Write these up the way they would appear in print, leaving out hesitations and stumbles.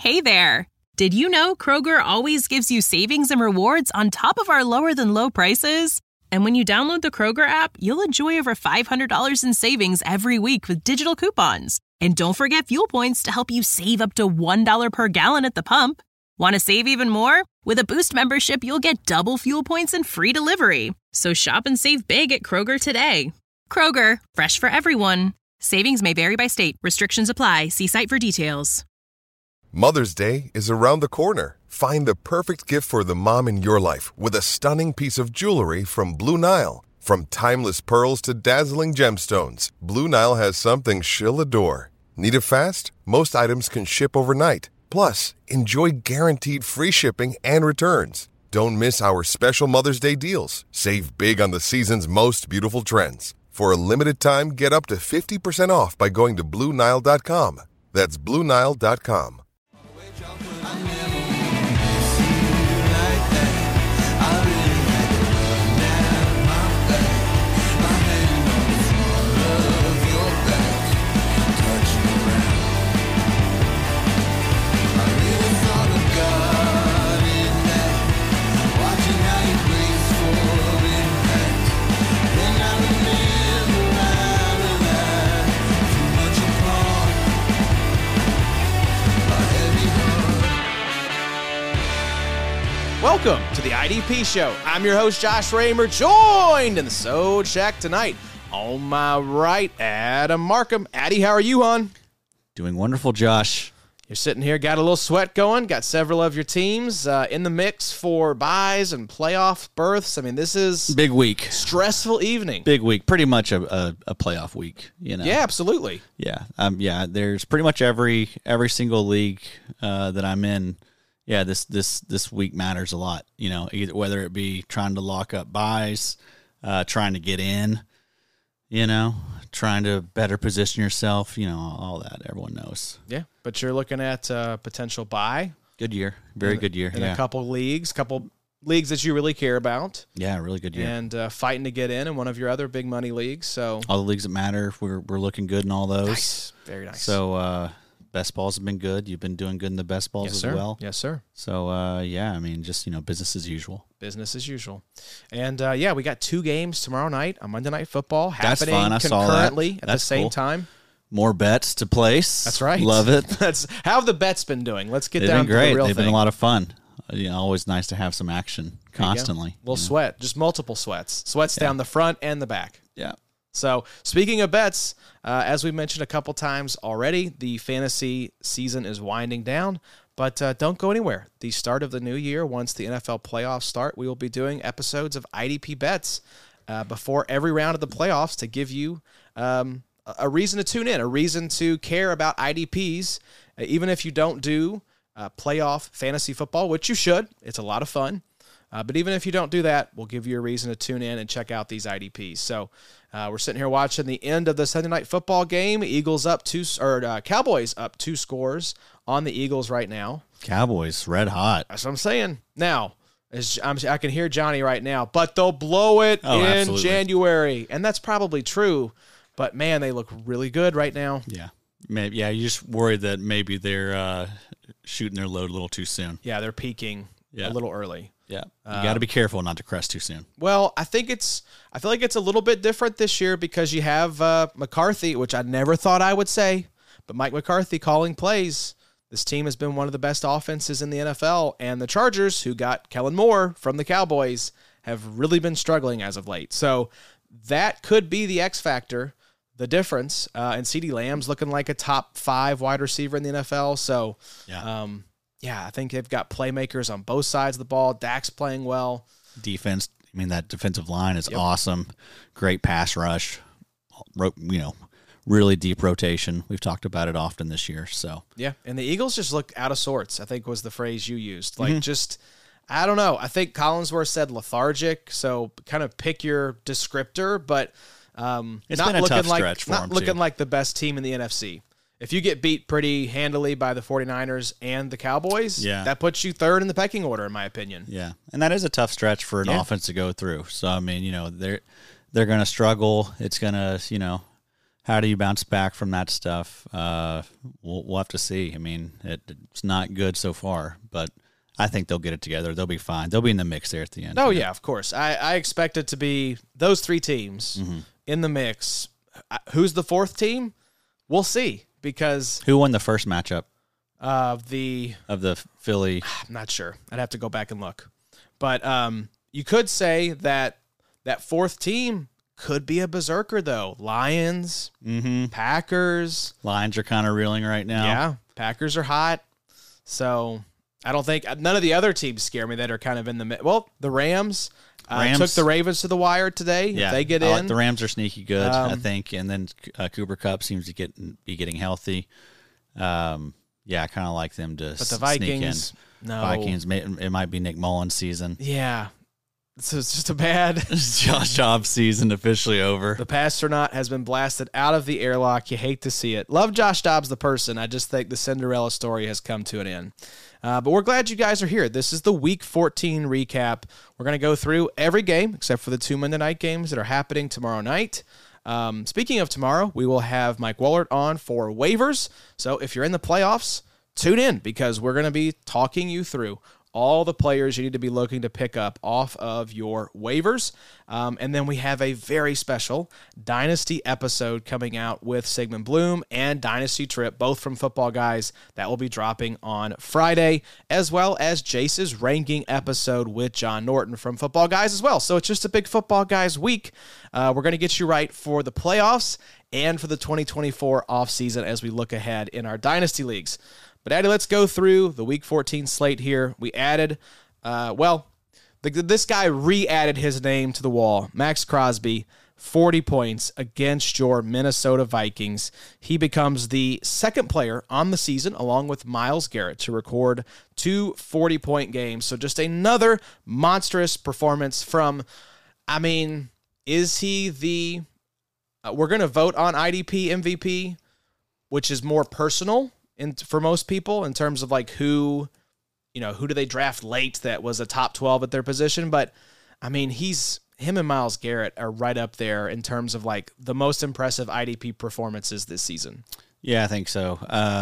Hey there! Did you know Kroger always gives you savings and rewards on top of our lower-than-low prices? And when you download the Kroger app, you'll enjoy over $500 in savings every week with digital coupons. And don't forget fuel points to help you save up to $1 per gallon at the pump. Want to save even more? With a Boost membership, you'll get double fuel points and free delivery. So shop and save big at Kroger today. Kroger, fresh for everyone. Savings may vary by state. Restrictions apply. See site for details. Mother's Day is around the corner. Find the perfect gift for the mom in your life with a stunning piece of jewelry from Blue Nile. From timeless pearls to dazzling gemstones, Blue Nile has something she'll adore. Need it fast? Most items can ship overnight. Plus, enjoy guaranteed free shipping and returns. Don't miss our special Mother's Day deals. Save big on the season's most beautiful trends. For a limited time, get up to 50% off by going to BlueNile.com. That's BlueNile.com. Welcome to the IDP Show. I'm your host, Josh Raymer, joined in the Sode Shack tonight. On my right, Adam Markham. Addy, how are you, hon? Doing wonderful, Josh. You're sitting here, got a little sweat going, got several of your teams in the mix for buys and playoff berths. I mean, this is big week. Stressful evening. Big week. Pretty much a playoff week, you know. Yeah, absolutely. Yeah. There's pretty much every single league that I'm in. Yeah, this week matters a lot, you know, either whether it be trying to lock up buys, trying to get in, you know, trying to better position yourself, you know, all that everyone knows. Yeah, but you're looking at potential buy. Good year. Very good year. In a couple leagues that you really care about. Yeah, really good year. And fighting to get in one of your other big money leagues. So all the leagues that matter, we're looking good in all those. Nice. Very nice. So best balls have been good. You've been doing good in the best balls as well. Yes, sir. So, I mean, just, you know, business as usual. Business as usual. And, we got 2 games tomorrow night on Monday Night Football happening fun. I concurrently saw that. at the same time. More bets to place. That's right. Love it. How have the bets been doing? Let's get They've down been great. to the real They've thing. been a lot of fun. You know, always nice to have some action constantly. A little sweat, just multiple sweats. Sweats down the front and the back. Yeah. So, speaking of bets, as we mentioned a couple times already, the fantasy season is winding down, but don't go anywhere. The start of the new year, once the NFL playoffs start, we will be doing episodes of IDP Bets before every round of the playoffs to give you a reason to tune in, a reason to care about IDPs, even if you don't do playoff fantasy football, which you should. It's a lot of fun. But even if you don't do that, we'll give you a reason to tune in and check out these IDPs. So we're sitting here watching the end of the Sunday Night Football game. Cowboys up 2 scores on the Eagles right now. Cowboys red hot. That's what I'm saying. Now, I can hear Johnny right now, but they'll blow it in absolutely. January, and that's probably true. But man, they look really good right now. Yeah, maybe. Yeah, you're just worried that maybe they're shooting their load a little too soon. Yeah, they're peaking a little early. Yeah, you got to be careful not to crest too soon. Well, I feel like it's a little bit different this year because you have McCarthy, which I never thought I would say, but Mike McCarthy calling plays. This team has been one of the best offenses in the NFL, and the Chargers, who got Kellen Moore from the Cowboys, have really been struggling as of late. So that could be the X factor, the difference. And CeeDee Lamb's looking like a top 5 wide receiver in the NFL. So, I think they've got playmakers on both sides of the ball. Dak's playing well. Defense, I mean, that defensive line is awesome. Great pass rush. You know, really deep rotation. We've talked about it often this year. So yeah, and the Eagles just look out of sorts, I think was the phrase you used. Like just, I don't know. I think Collinsworth said lethargic, so kind of pick your descriptor, but it's not been a looking tough like stretch for not them, looking too. like the best team in the NFC. If you get beat pretty handily by the 49ers and the Cowboys, that puts you third in the pecking order, in my opinion. Yeah, and that is a tough stretch for an offense to go through. So, I mean, you know, they're going to struggle. It's going to, you know, how do you bounce back from that stuff? We'll have to see. I mean, it's not good so far, but I think they'll get it together. They'll be fine. They'll be in the mix there at the end. Oh, yeah, of course. I expect it to be those three teams in the mix. Who's the fourth team? We'll see, because who won the first matchup of the Philly? I'm not sure. I'd have to go back and look. But you could say that fourth team could be a berserker, though. Lions, Packers. Lions are kind of reeling right now. Yeah, Packers are hot. So I don't think none of the other teams scare me that are kind of in the well. The Rams took the Ravens to the wire today. Yeah, if they get in. in. The Rams are sneaky good, I think, and then Cooper Kupp seems to be getting healthy. Yeah, I kind of like them to. But the Vikings, sneak in. No, Vikings. It might be Nick Mullins' season. Yeah. So it's just a bad Josh Dobbs season officially over. The Pastronaut has been blasted out of the airlock. You hate to see it. Love Josh Dobbs the person. I just think the Cinderella story has come to an end. But we're glad you guys are here. This is the Week 14 recap. We're going to go through every game except for the 2 Monday night games that are happening tomorrow night. Speaking of tomorrow, we will have Mike Wallert on for waivers. So if you're in the playoffs, tune in, because we're going to be talking you through all the players you need to be looking to pick up off of your waivers. And then we have a very special Dynasty episode coming out with Sigmund Bloom and Dynasty Trip, both from Football Guys, that will be dropping on Friday, as well as Jace's ranking episode with John Norton from Football Guys as well. So it's just a big Football Guys week. We're going to get you right for the playoffs and for the 2024 offseason as we look ahead in our Dynasty leagues. But, Addy, let's go through the Week 14 slate here. We added, this guy re-added his name to the wall. Max Crosby, 40 points against your Minnesota Vikings. He becomes the second player on the season, along with Myles Garrett, to record 2 40-point games. So just another monstrous performance from, is he the, we're going to vote on IDP MVP, which is more personal for most people in terms of like who do they draft late that was a top 12 at their position. But him and Myles Garrett are right up there in terms of like the most impressive IDP performances this season. Yeah, I think so.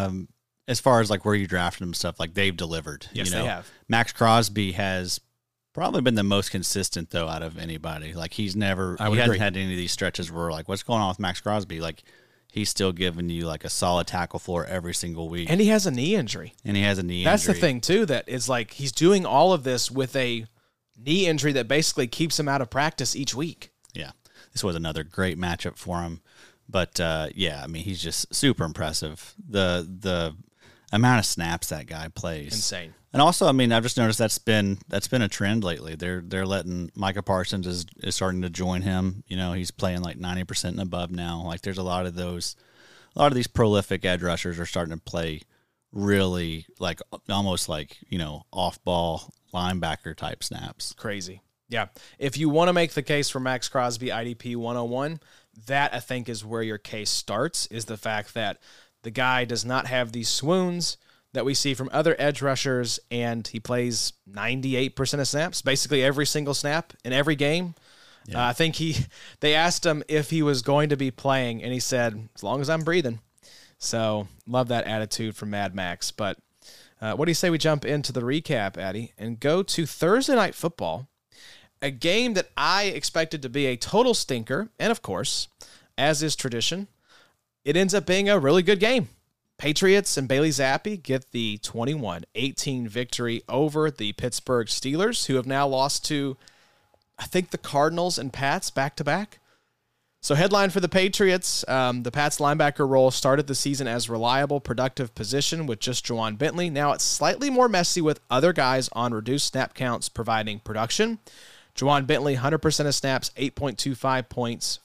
As far as like where you drafted them stuff, like they've delivered. Yes, they have. Max Crosby has probably been the most consistent though out of anybody. Like he hasn't had any of these stretches where like, what's going on with Max Crosby? Like, he's still giving you like a solid tackle floor every single week. And he has a knee injury. That's the thing too, that is like he's doing all of this with a knee injury that basically keeps him out of practice each week. Yeah. This was another great matchup for him. But he's just super impressive. The amount of snaps that guy plays. Insane. And also, I've just noticed that's been a trend lately. They're letting Micah Parsons is starting to join him. He's playing like 90% and above now. Like there's a lot of these prolific edge rushers are starting to play really like almost like, off ball linebacker type snaps. Crazy. Yeah. If you want to make the case for Max Crosby IDP 101, that I think is where your case starts, is the fact that the guy does not have these swoons that we see from other edge rushers, and he plays 98% of snaps, basically every single snap in every game. Yeah. I think they asked him if he was going to be playing, and he said, as long as I'm breathing. So love that attitude from Mad Max. But what do you say we jump into the recap, Addy, and go to Thursday Night Football, a game that I expected to be a total stinker, and of course, as is tradition, it ends up being a really good game. Patriots and Bailey Zappi get the 21-18 victory over the Pittsburgh Steelers, who have now lost to, I think, the Cardinals and Pats back-to-back. So headline for the Patriots, the Pats linebacker role started the season as reliable, productive position with just Juwan Bentley. Now it's slightly more messy with other guys on reduced snap counts providing production. Juwan Bentley, 100% of snaps, 8.25 points,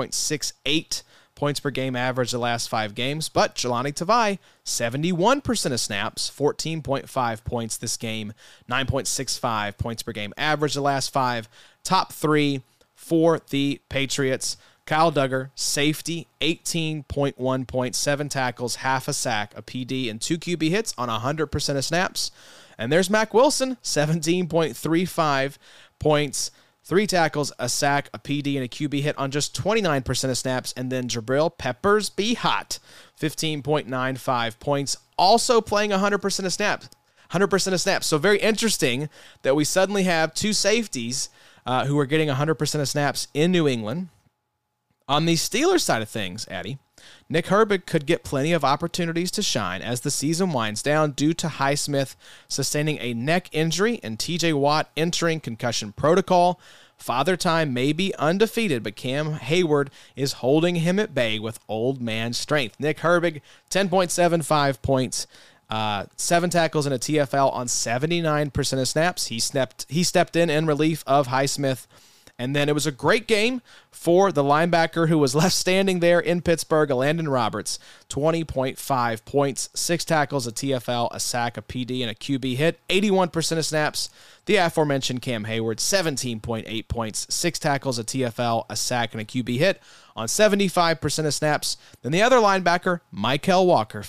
14.68 points per game average the last 5 games, but Jelani Tavai, 71% of snaps, 14.5 points this game, 9.65 points per game average the last 5. Top 3 for the Patriots. Kyle Duggar, safety, 18.1 points, 7 tackles, half a sack, a PD, and 2 QB hits on 100% of snaps. And there's Mack Wilson, 17.35 points, 3 tackles, a sack, a PD, and a QB hit on just 29% of snaps. And then Jabril Peppers be hot, 15.95 points, also playing 100% of snaps. 100% of snaps. So very interesting that we suddenly have 2 safeties who are getting 100% of snaps in New England. On the Steelers side of things, Addy, Nick Herbig could get plenty of opportunities to shine as the season winds down due to Highsmith sustaining a neck injury and TJ Watt entering concussion protocol. Father Time may be undefeated, but Cam Hayward is holding him at bay with old man strength. Nick Herbig, 10.75 points, 7 tackles and a TFL on 79% of snaps. He stepped in relief of Highsmith. And then it was a great game for the linebacker who was left standing there in Pittsburgh, Landon Roberts, 20.5 points, 6 tackles, a TFL, a sack, a PD, and a QB hit, 81% of snaps. The aforementioned Cam Hayward, 17.8 points, 6 tackles, a TFL, a sack, and a QB hit on 75% of snaps. Then the other linebacker, Mykal Walker,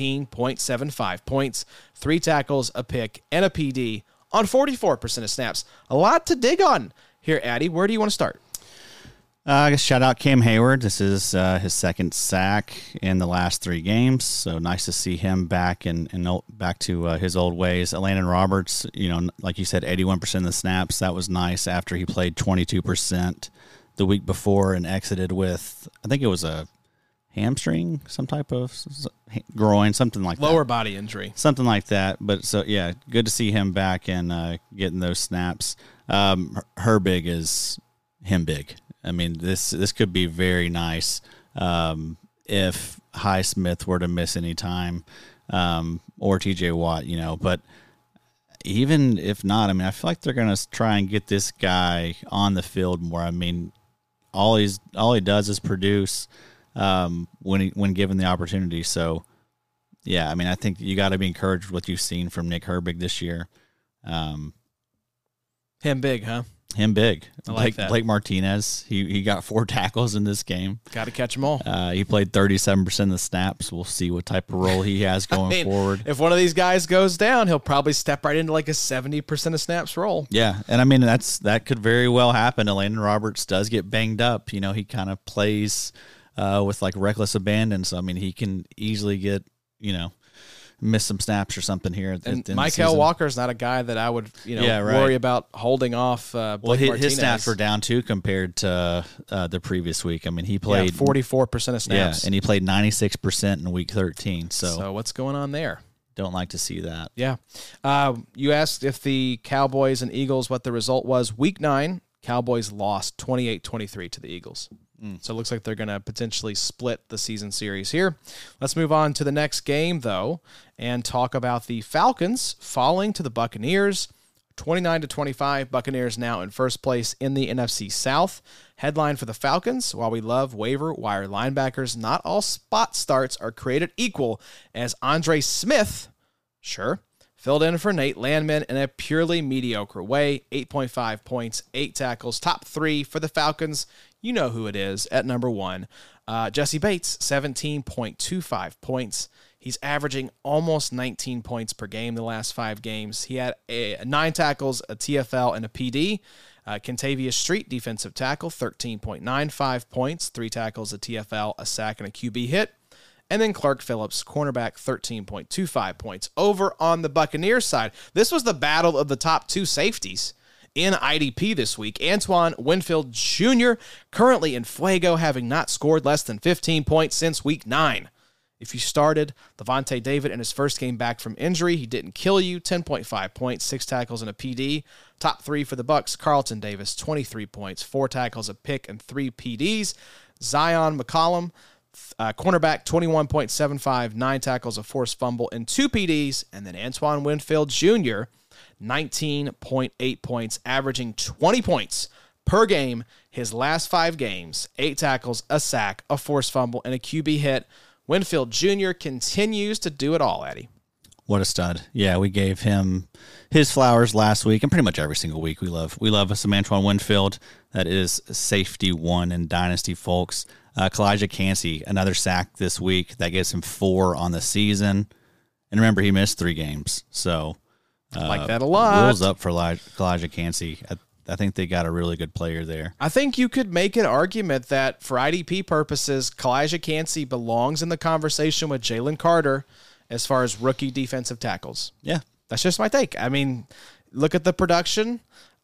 15.75 points, 3 tackles, a pick, and a PD on 44% of snaps. A lot to dig on here, Addy. Where do you want to start? I guess shout out Cam Hayward. This is his second sack in the last 3 games, so nice to see him back and back to his old ways. Landon Roberts, like you said, 81% of the snaps. That was nice after he played 22% the week before and exited with, I think it was a hamstring, some type of groin, something like that. Lower body injury. Something like that. But so, yeah, good to see him back and getting those snaps. Herbig is him big. I mean, this could be very nice if Highsmith were to miss any time or TJ Watt, but even if not, I mean, I feel like they're going to try and get this guy on the field more. I mean, all he does is produce when given the opportunity. So, yeah, I mean, I think you got to be encouraged with what you've seen from Nick Herbig this year. Him big, huh? Him big. I like that. Blake Martinez, he got 4 tackles in this game. Got to catch them all. He played 37% of the snaps. We'll see what type of role he has going forward. If one of these guys goes down, he'll probably step right into like a 70% of snaps role. Yeah, and I mean, that could very well happen. Landon Roberts does get banged up. He kind of plays with like reckless abandon. So, I mean, he can easily get, miss some snaps or something here. And Mykal Walker's not a guy that I would, worry about holding off. His snaps were down too compared to the previous week. I mean, he played 44% of snaps. Yeah, and he played 96% in week 13. So what's going on there? Don't like to see that. Yeah. You asked if the Cowboys and Eagles, what the result was. Week 9, Cowboys lost 28-23 to the Eagles. So it looks like they're going to potentially split the season series here. Let's move on to the next game, though, and talk about the Falcons falling to the Buccaneers. 29-25, Buccaneers now in first place in the NFC South. Headline for the Falcons: while we love waiver wire linebackers, not all spot starts are created equal, as Andre Smith, filled in for Nate Landman in a purely mediocre way. 8.5 points, 8 tackles, top 3 for the Falcons. You know who it is at number 1. Jesse Bates, 17.25 points. He's averaging almost 19 points per game the last 5 games. He had 9 tackles, a TFL, and a PD. Kentavious Street, defensive tackle, 13.95 points, 3 tackles, a TFL, a sack, and a QB hit. And then Clark Phillips, cornerback, 13.25 points. Over on the Buccaneers side, this was the battle of the top 2 safeties in IDP this week. Antoine Winfield Jr., currently in Fuego, having not scored less than 15 points since week 9. If you started Lavonte David in his first game back from injury, he didn't kill you. 10.5 points, 6 tackles, and a PD. Top 3 for the Bucs: Carlton Davis, 23 points, 4 tackles, a pick, and 3 PDs. Zion McCollum, cornerback, 21.75, 9 tackles, a forced fumble, and 2 PDs. And then Antoine Winfield Jr., 19.8 points, averaging 20 points per game his last 5 games. 8 tackles, a sack, a forced fumble, and a QB hit. Winfield Jr. continues to do it all, Eddie. What a stud. Yeah, we gave him his flowers last week, and pretty much every single week we love some Antoine Winfield. That is safety 1 in Dynasty, folks. Kalijah Kancey, another sack this week. That gives him 4 on the season. And remember, he missed 3 games. So I like that a lot. Rules up for Kalijah Kancey. think they got a really good player there. I think you could make an argument that for IDP purposes, Kalijah Kancey belongs in the conversation with Jalen Carter as far as rookie defensive tackles. Yeah. That's just my take. I mean, look at the production.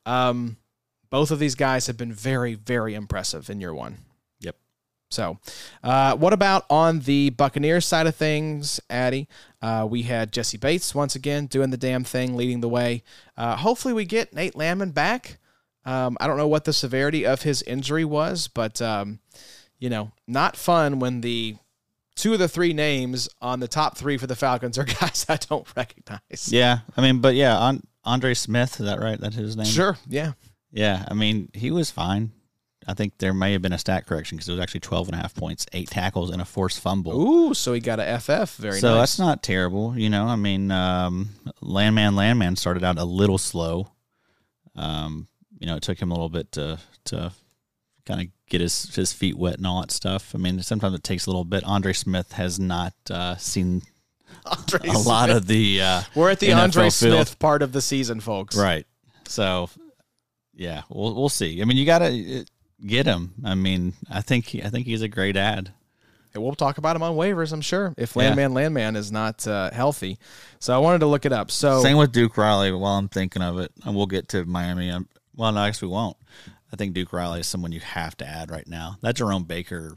Both of these guys have been very, very impressive in year one. Yep. So, what about on the Buccaneers side of things, Addy? We had Jesse Bates once again doing the damn thing, leading the way. Hopefully we get Nate Landman back. I don't know what the severity of his injury was, but, not fun when the 2 of the 3 names on the top 3 for the Falcons are guys I don't recognize. Yeah. I mean, but yeah, Andre Smith, is that right? That's his name? Sure, yeah. Yeah, I mean, he was fine. I think there may have been a stat correction because it was actually 12.5 points, 8 tackles, and a forced fumble. Ooh, so he got a FF. Very nice. So that's not terrible, I mean, Landman started out a little slow. It took him a little bit to kind of get his feet wet and all that stuff. I mean, sometimes it takes a little bit. Andre Smith has not seen a lot of the we're at the NFL Andre field. Smith part of the season, folks. Right. So, yeah, we'll see. I mean, you got to get him. I mean, I think he's a great ad. And we'll talk about him on waivers, I'm sure, if Landman is not healthy. So I wanted to look it up. So same with Duke Riley while I'm thinking of it. And we'll get to Miami. Well, no, I guess we won't. I think Duke Riley is someone you have to add right now. That Jerome Baker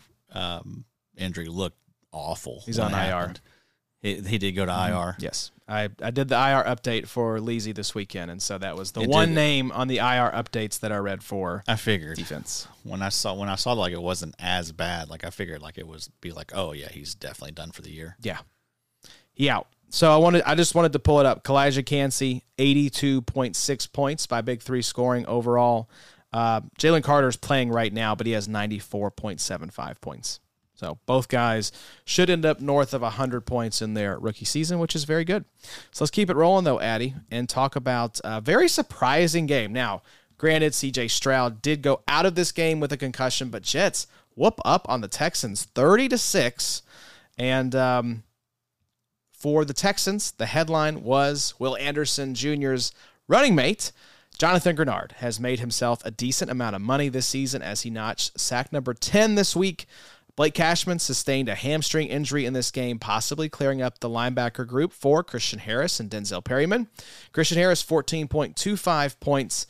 injury looked awful. He's on IR. He did go to IR. Yes. I did the IR update for Leasy this weekend, and so that was the one name on the IR updates that I read for. I figured defense. When I saw like it wasn't as bad, like I figured like it was be like, oh yeah, he's definitely done for the year. Yeah. He out. So I just wanted to pull it up. Kalijah Kancey, 82.6 points by Big Three scoring overall. Jalen Carter's playing right now, but he has 94.75 points. So both guys should end up north of 100 points in their rookie season, which is very good. So let's keep it rolling, though, Addy, and talk about a very surprising game. Now, granted, C.J. Stroud did go out of this game with a concussion, but Jets whoop up on the Texans 30-6. And for the Texans, the headline was Will Anderson Jr.'s running mate, Jonathan Grenard, has made himself a decent amount of money this season as he notched sack number 10 this week. Blake Cashman sustained a hamstring injury in this game, possibly clearing up the linebacker group for Christian Harris and Denzel Perryman. Christian Harris, 14.25 points,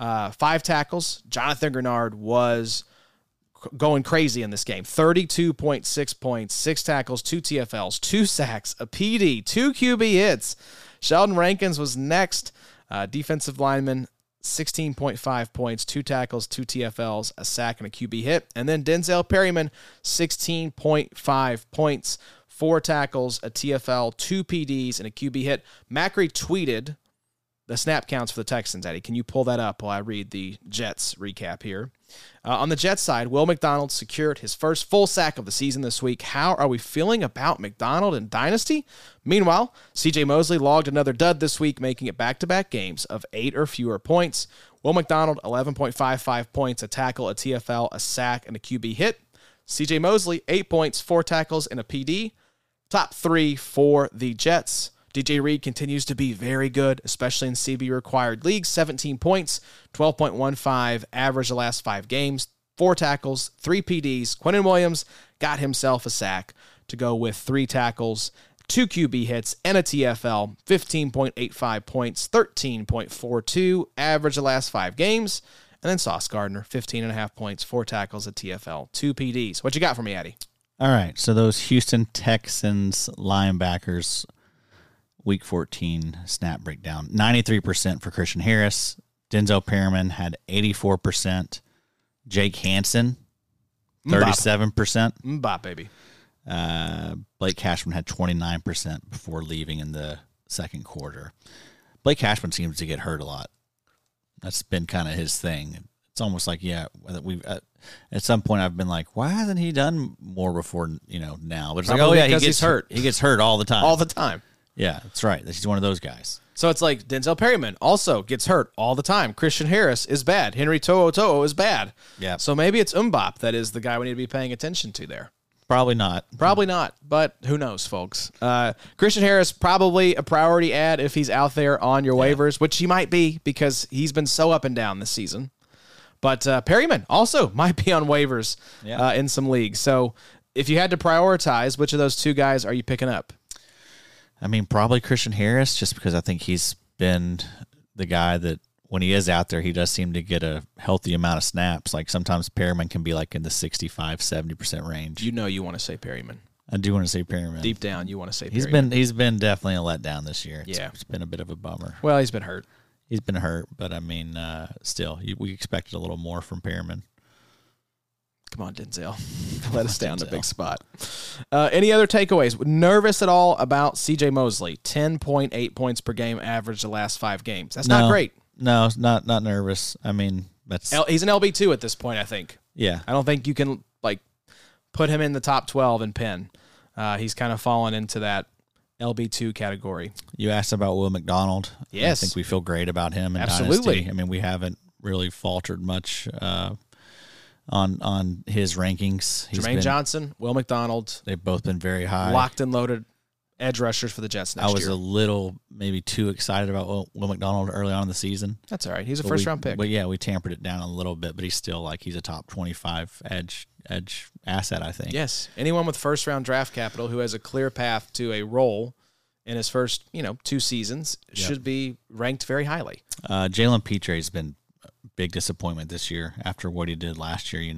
5 tackles. Jonathan Grenard was going crazy in this game. 32.6 points, 6 tackles, 2 TFLs, 2 sacks, a PD, 2 QB hits. Sheldon Rankins was next. Defensive lineman, 16.5 points, 2 tackles, 2 TFLs, a sack, and a QB hit. And then Denzel Perryman, 16.5 points, 4 tackles, a TFL, 2 PDs, and a QB hit. Macri tweeted the snap counts for the Texans, Eddie. Can you pull that up while I read the Jets recap here? On the Jets side, Will McDonald secured his first full sack of the season this week. How are we feeling about McDonald and Dynasty? Meanwhile, CJ Mosley logged another dud this week, making it back-to-back games of 8 or fewer points. Will McDonald, 11.55 points, a tackle, a TFL, a sack, and a QB hit. CJ Mosley, 8 points, 4 tackles, and a PD. Top 3 for the Jets. DJ Reed continues to be very good, especially in CB-required leagues. 17 points, 12.15 average the last 5 games, 4 tackles, 3 PDs. Quinnen Williams got himself a sack to go with 3 tackles, 2 QB hits, and a TFL. 15.85 points, 13.42 average the last 5 games. And then Sauce Gardner, 15.5 points, 4 tackles, a TFL, 2 PDs. What you got for me, Addy? All right, so those Houston Texans linebackers, Week 14 snap breakdown. 93% for Christian Harris. Denzel Perryman had 84%. Jake Hansen, 37%. Mbop, baby. Blake Cashman had 29% before leaving in the second quarter. Blake Cashman seems to get hurt a lot. That's been kind of his thing. It's almost like, we've at some point I've been like, why hasn't he done more before, now? But it's like, he's hurt. He gets hurt all the time. All the time. Yeah, that's right. He's one of those guys. So it's like Denzel Perryman also gets hurt all the time. Christian Harris is bad. Henry To'o is bad. Yeah. So maybe it's Mbop that is the guy we need to be paying attention to there. Probably not. Probably not, but who knows, folks. Christian Harris, probably a priority ad if he's out there on your waivers, which he might be because he's been so up and down this season. But Perryman also might be on waivers in some leagues. So if you had to prioritize, which of those two guys are you picking up? I mean, probably Christian Harris, just because I think he's been the guy that when he is out there, he does seem to get a healthy amount of snaps. Like sometimes Perryman can be like in the 65-70% range. You know you want to say Perryman. I do want to say Perryman. Deep down, you want to say Perryman. He's been definitely a letdown this year. Yeah. It's been a bit of a bummer. Well, he's been hurt. He's been hurt, but I mean, still, we expected a little more from Perryman. Come on, Denzel. Let us down the big spot. Any other takeaways? Nervous at all about C.J. Mosley? 10.8 points per game average the last 5 games. That's not great. No, not nervous. I mean, he's an LB2 at this point, I think. Yeah. I don't think you can put him in the top 12 in pen. He's kind of fallen into that LB2 category. You asked about Will McDonald. Yes. I think we feel great about him in Absolutely. Dynasty. I mean, we haven't really faltered much on his rankings. Jermaine Johnson, Will McDonald. They've both been very high. Locked and loaded edge rushers for the Jets next year. I was a little maybe too excited about Will McDonald early on in the season. That's all right. He's a first-round pick. But, yeah, we tampered it down a little bit, but he's still he's a top 25 edge asset, I think. Yes. Anyone with first-round draft capital who has a clear path to a role in his first 2 seasons should be ranked very highly. Jalen Petre has been a big disappointment this year after what he did last year,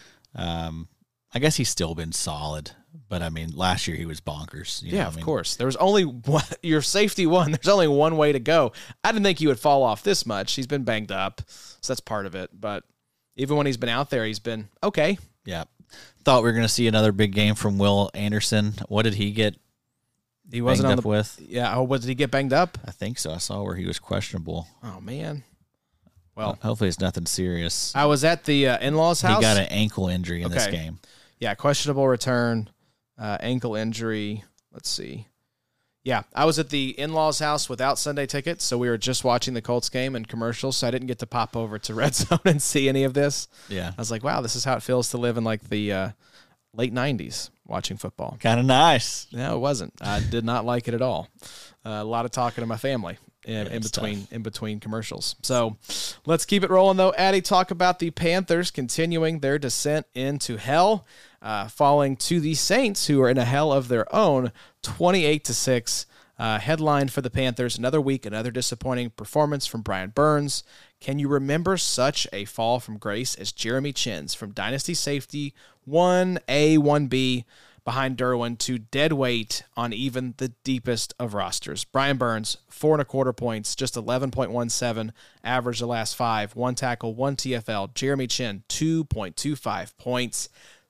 I guess he's still been solid, but I mean, last year he was bonkers. Of course. There was only one, your safety one. There's only one way to go. I didn't think he would fall off this much. He's been banged up, so that's part of it. But even when he's been out there, he's been okay. Yeah. Thought we were going to see another big game from Will Anderson. What did he get? He wasn't banged on up with? Yeah. Oh, did he get banged up? I think so. I saw where he was questionable. Oh man. Well, hopefully it's nothing serious. I was at the in-laws' house. He got an ankle injury in this game. Yeah, questionable return, ankle injury. Let's see. Yeah, I was at the in-laws' house without Sunday tickets, so we were just watching the Colts game and commercials, so I didn't get to pop over to Red Zone and see any of this. Yeah. I was like, wow, this is how it feels to live in the late 90s watching football. Kind of nice. No, it wasn't. I did not like it at all. A lot of talking to my family in between commercials. So let's keep it rolling, though. Addy, talk about the Panthers continuing their descent into hell, falling to the Saints, who are in a hell of their own, 28-6. Headline for the Panthers: another week, another disappointing performance from Brian Burns. Can you remember such a fall from grace as Jeremy Chins from Dynasty Safety 1A, 1B, behind Derwin to dead weight on even the deepest of rosters? Brian Burns, 4.25 points, just 11.17 average the last 5, 1 tackle, 1 TFL. Jeremy Chin, 2.25 points,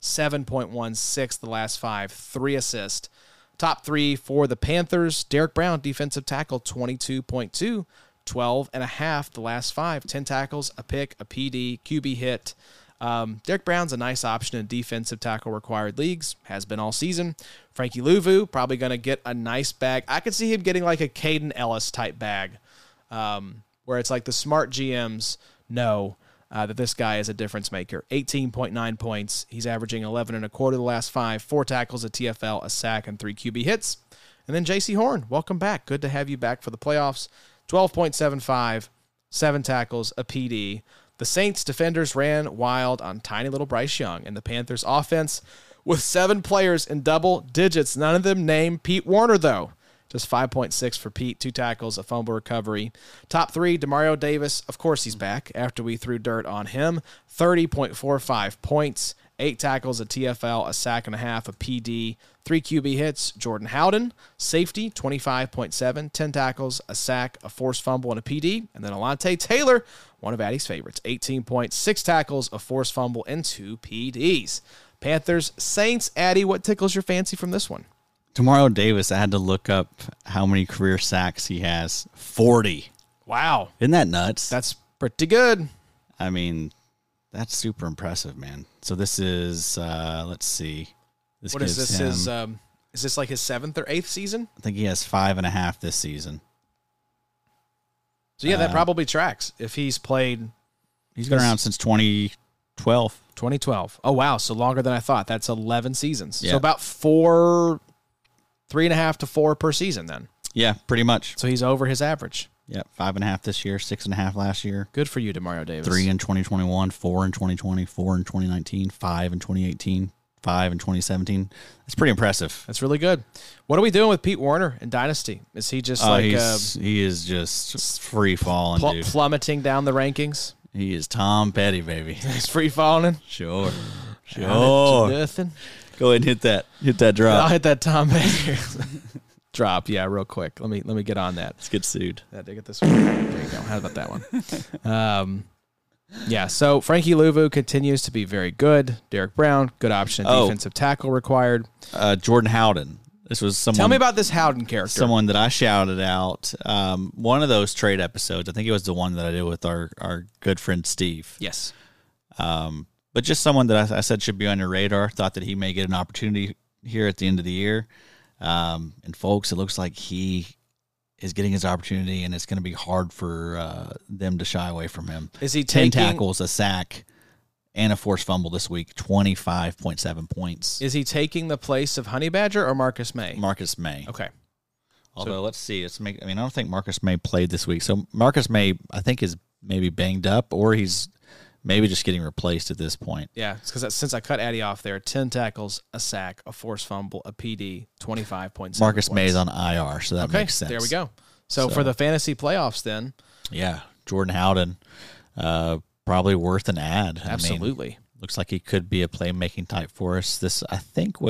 7.16 the last 5, 3 assists. Top 3 for the Panthers: Derek Brown, defensive tackle, 22.2, 12.5 the last 5, 10 tackles, a pick, a PD, QB hit. Derek Brown's a nice option in defensive tackle required leagues, has been all season. Frankie Luvu, probably going to get a nice bag. I could see him getting like a Caden Ellis type bag, where it's like the smart GMs know that this guy is a difference maker. 18.9 points. He's averaging 11.25 the last 5, 4 tackles, a TFL, a sack, and 3 QB hits. And then J.C. Horn, welcome back. Good to have you back for the playoffs. 12.75, 7 tackles, a PD. The Saints defenders ran wild on tiny little Bryce Young, and the Panthers offense with 7 players in double digits. None of them named Pete Warner, though. Just 5.6 for Pete, 2 tackles, a fumble recovery. Top 3, Demario Davis. Of course he's back after we threw dirt on him. 30.45 points, 8 tackles, a TFL, a sack and a half, a PD, 3 QB hits. Jordan Howden, safety, 25.7, 10 tackles, a sack, a forced fumble, and a PD. And then Alontae Taylor, one of Addy's favorites, 18 points, 6 tackles, a forced fumble, and 2 PDs. Panthers, Saints. Addy, what tickles your fancy from this one? Demario Davis, I had to look up how many career sacks he has. 40. Wow. Isn't that nuts? That's pretty good. I mean, that's super impressive, man. So this is, let's see. What is this? Is this like his 7th or 8th season? I think he has 5.5 this season. So, yeah, that probably tracks. If he's played... He's been around since 2012, 2012. 2012. Oh, wow. So longer than I thought. That's 11 seasons. Yeah. So about 3.5 to 4 per season then. Yeah, pretty much. So he's over his average. Yeah, 5.5 this year, 6.5 last year. Good for you, DeMario Davis. 3 in 2021, 4 in 2020, 4 in 2019, 5 in 2018, 5 in 2017. That's pretty impressive. That's really good. What are we doing with Pete Werner in Dynasty? Is he just he is just free falling, dude. Plummeting down the rankings? He is Tom Petty, baby. He's free falling? Sure. Nothing. Go ahead and hit that drop. I'll hit that Tom Petty drop. Yeah, real quick. Let me get on that. Let's get sued. Did I get this one? There you go. How about that one? Yeah, so Frankie Louvu continues to be very good. Derek Brown, good option. Defensive tackle required. Jordan Howden. This was someone. Tell me about this Howden character. Someone that I shouted out. One of those trade episodes. I think it was the one that I did with our good friend Steve. Yes. But just someone that I said should be on your radar. Thought that he may get an opportunity here at the end of the year. And folks, it looks like he is getting his opportunity, and it's going to be hard for them to shy away from him. Is he 10 taking tackles, a sack, and a forced fumble this week, 25.7 points. Is he taking the place of Honey Badger or Marcus May? Marcus May. Okay. Although, let's see. I don't think Marcus May played this week. So Marcus May, I think, is maybe banged up, or he's maybe just getting replaced at this point. Yeah, it's because since I cut Addy off there, 10 tackles, a sack, a forced fumble, a PD, 25.7 Marcus May is on IR, so that makes sense. There we go. So for the fantasy playoffs then. Yeah, Jordan Howden, probably worth an ad. Absolutely. Looks like he could be a playmaking type for us. This, I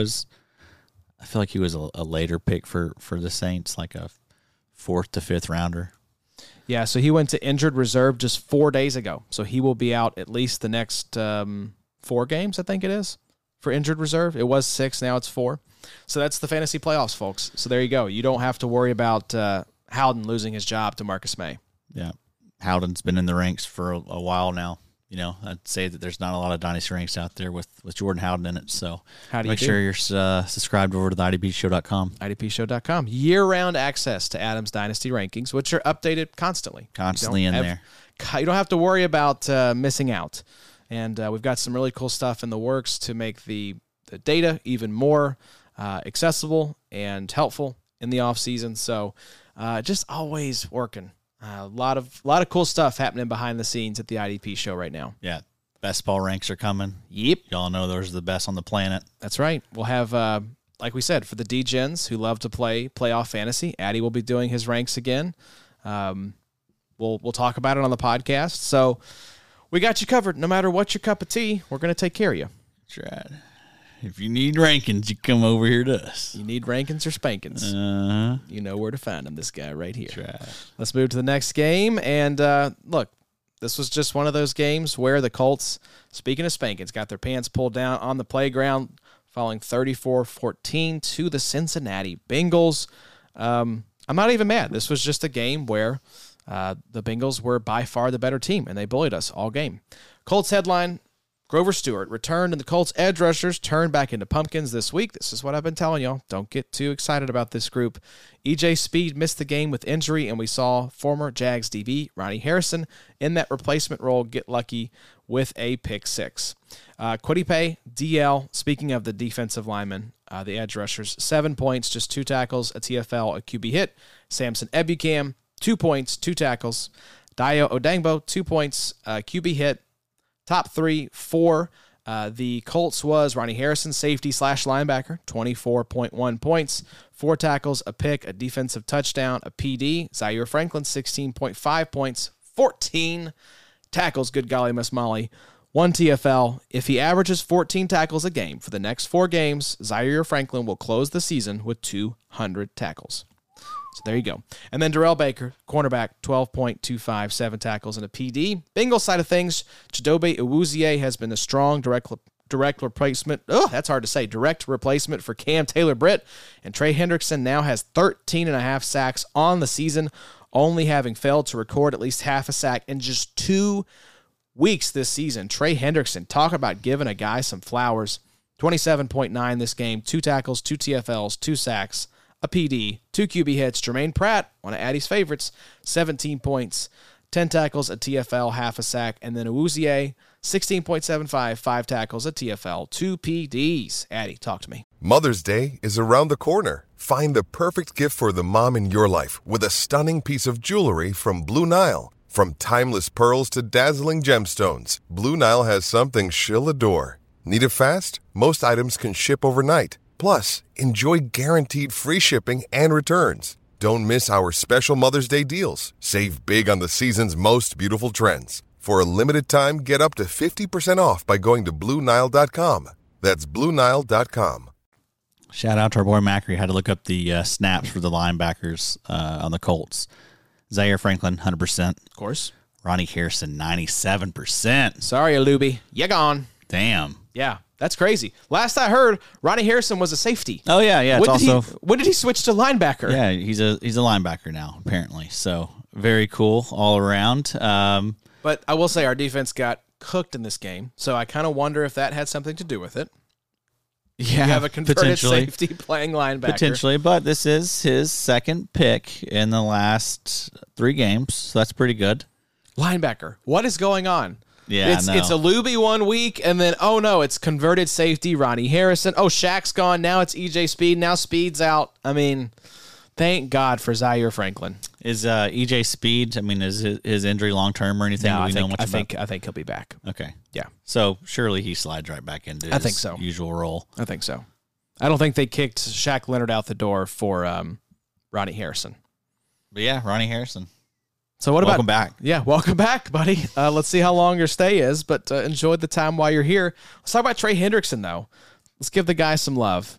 feel like he was a later pick for the Saints, like a 4th to 5th rounder. Yeah, so he went to injured reserve just 4 days ago. So he will be out at least the next 4 games, I think it is, for injured reserve. It was 6, now it's 4. So that's the fantasy playoffs, folks. So there you go. You don't have to worry about Howden losing his job to Marcus May. Yeah, Howden's been in the ranks for a while now. You know, I'd say that there's not a lot of dynasty ranks out there with Jordan Howden in it. So make sure you're subscribed over to the IDPshow.com. IDPshow.com. Year-round access to Adam's Dynasty rankings, which are updated constantly. Constantly in there. You don't have to worry about missing out. And we've got some really cool stuff in the works to make the data even more accessible and helpful in the offseason. So just always working. A lot of cool stuff happening behind the scenes at the IDP show right now. Yeah. Best ball ranks are coming. Yep. Y'all know those are the best on the planet. That's right. We'll have, like we said, for the D-Gens who love to play playoff fantasy, Addy will be doing his ranks again. We'll talk about it on the podcast. So we got you covered. No matter what your cup of tea, we're going to take care of you. That's right. If you need rankings, you come over here to us. You need rankings or spankings. You know where to find them, this guy right here. That's right. Let's move to the next game. And look, this was just one of those games where the Colts, speaking of spankings, got their pants pulled down on the playground, falling 34-14 to the Cincinnati Bengals. I'm not even mad. This was just a game where the Bengals were by far the better team, and they bullied us all game. Colts headline, Grover Stewart returned, and the Colts edge rushers turned back into pumpkins this week. This is what I've been telling y'all. Don't get too excited about this group. E.J. Speed missed the game with injury, and we saw former Jags DB Ronnie Harrison in that replacement role get lucky with a pick 6. Kwity Paye, DL, speaking of the defensive linemen, the edge rushers, 7 points, just 2 tackles, a TFL, a QB hit. Samson Ebukam, 2 points, 2 tackles. Dayo Odangbo, 2 points, QB hit. Top 3 for the Colts was Ronnie Harrison, safety / linebacker, 24.1 points, 4 tackles, a pick, a defensive touchdown, a PD. Zaire Franklin, 16.5 points, 14 tackles, good golly, Miss Molly, 1 TFL. If he averages 14 tackles a game for the next 4 games, Zaire Franklin will close the season with 200 tackles. So there you go. And then Darrell Baker, cornerback, 12.25, 7 tackles, and a PD. Bengals side of things, Chidobe Awuzie has been a strong direct replacement. Oh, that's hard to say. Direct replacement for Cam Taylor-Britt. And Trey Hendrickson now has 13.5 sacks on the season, only having failed to record at least half a sack in just 2 weeks this season. Trey Hendrickson, talk about giving a guy some flowers. 27.9 this game, 2 tackles, 2 TFLs, 2 sacks, a PD, 2 QB hits. Jermaine Pratt, one of Addy's favorites, 17 points, 10 tackles, a TFL, half a sack. And then Awuzie, 16.75, 5 tackles, a TFL, 2 PDs. Addie, talk to me. Mother's Day is around the corner. Find the perfect gift for the mom in your life with a stunning piece of jewelry from Blue Nile. From timeless pearls to dazzling gemstones, Blue Nile has something she'll adore. Need it fast? Most items can ship overnight. Plus, enjoy guaranteed free shipping and returns. Don't miss our special Mother's Day deals. Save big on the season's most beautiful trends. For a limited time, get up to 50% off by going to BlueNile.com. That's BlueNile.com. Shout out to our boy Macri. Had to look up the snaps for the linebackers on the Colts. Zaire Franklin, 100%. Of course. Ronnie Harrison, 97%. Sorry, Alubi. You gone. Damn. Yeah, that's crazy. Last I heard, Ronnie Harrison was a safety. Oh, yeah. When did he switch to linebacker? Yeah, he's a linebacker now, apparently. So, very cool all around. But I will say our defense got cooked in this game, so I kind of wonder if that had something to do with it. Yeah, you have a converted safety playing linebacker. Potentially, but this is his second pick in the last 3 games, so that's pretty good. Linebacker. What is going on? Yeah, it's Alubi 1 week, and then, oh no, it's converted safety, Ronnie Harrison. Oh, Shaq's gone. Now it's EJ Speed. Now Speed's out. I mean, thank God for Zaire Franklin. Is EJ Speed, is his injury long-term or anything? No, I think he'll be back. Okay. Yeah. So surely he slides right back into his usual role. I think so. I don't think they kicked Shaq Leonard out the door for Ronnie Harrison. But yeah, Ronnie Harrison. So welcome back. Yeah, welcome back, buddy. Let's see how long your stay is, but enjoy the time while you're here. Let's talk about Trey Hendrickson, though. Let's give the guy some love.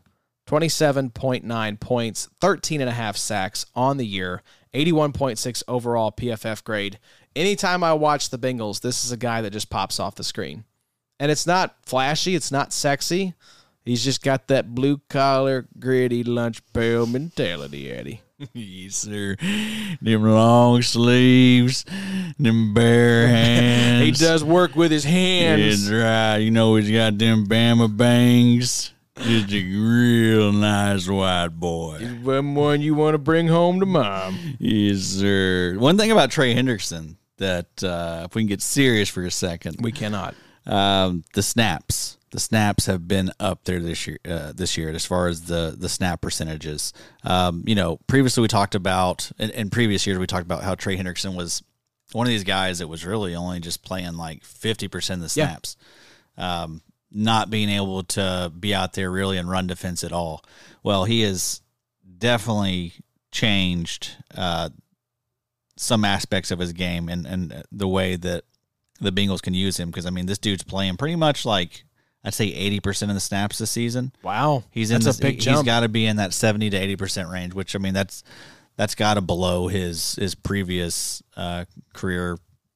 27.9 points, 13.5 sacks on the year, 81.6 overall PFF grade. Anytime I watch the Bengals, this is a guy that just pops off the screen. And it's not flashy. It's not sexy. He's just got that blue-collar, gritty lunch pail mentality, Eddie. Yes, sir. Them long sleeves, them bare hands. He does work with his hands. That's right. You know he's got them Bama bangs. Just a real nice white boy. He's one you want to bring home to mom. Yes, sir. One thing about Trey Hendrickson that if we can get serious for a second. We cannot. The snaps. The snaps have been up there this year as far as the snap percentages. Previously we talked about, in previous years we talked about how Trey Hendrickson was one of these guys that was really only just playing like 50% of the snaps. Yeah. Not being able to be out there really and run defense at all. Well, he has definitely changed some aspects of his game and the way that the Bengals can use him. Because, this dude's playing pretty much like, I'd say 80% of the snaps this season. Wow. That's a big jump. He's got to be in that 70 to 80% range, which, that's got to below his previous career,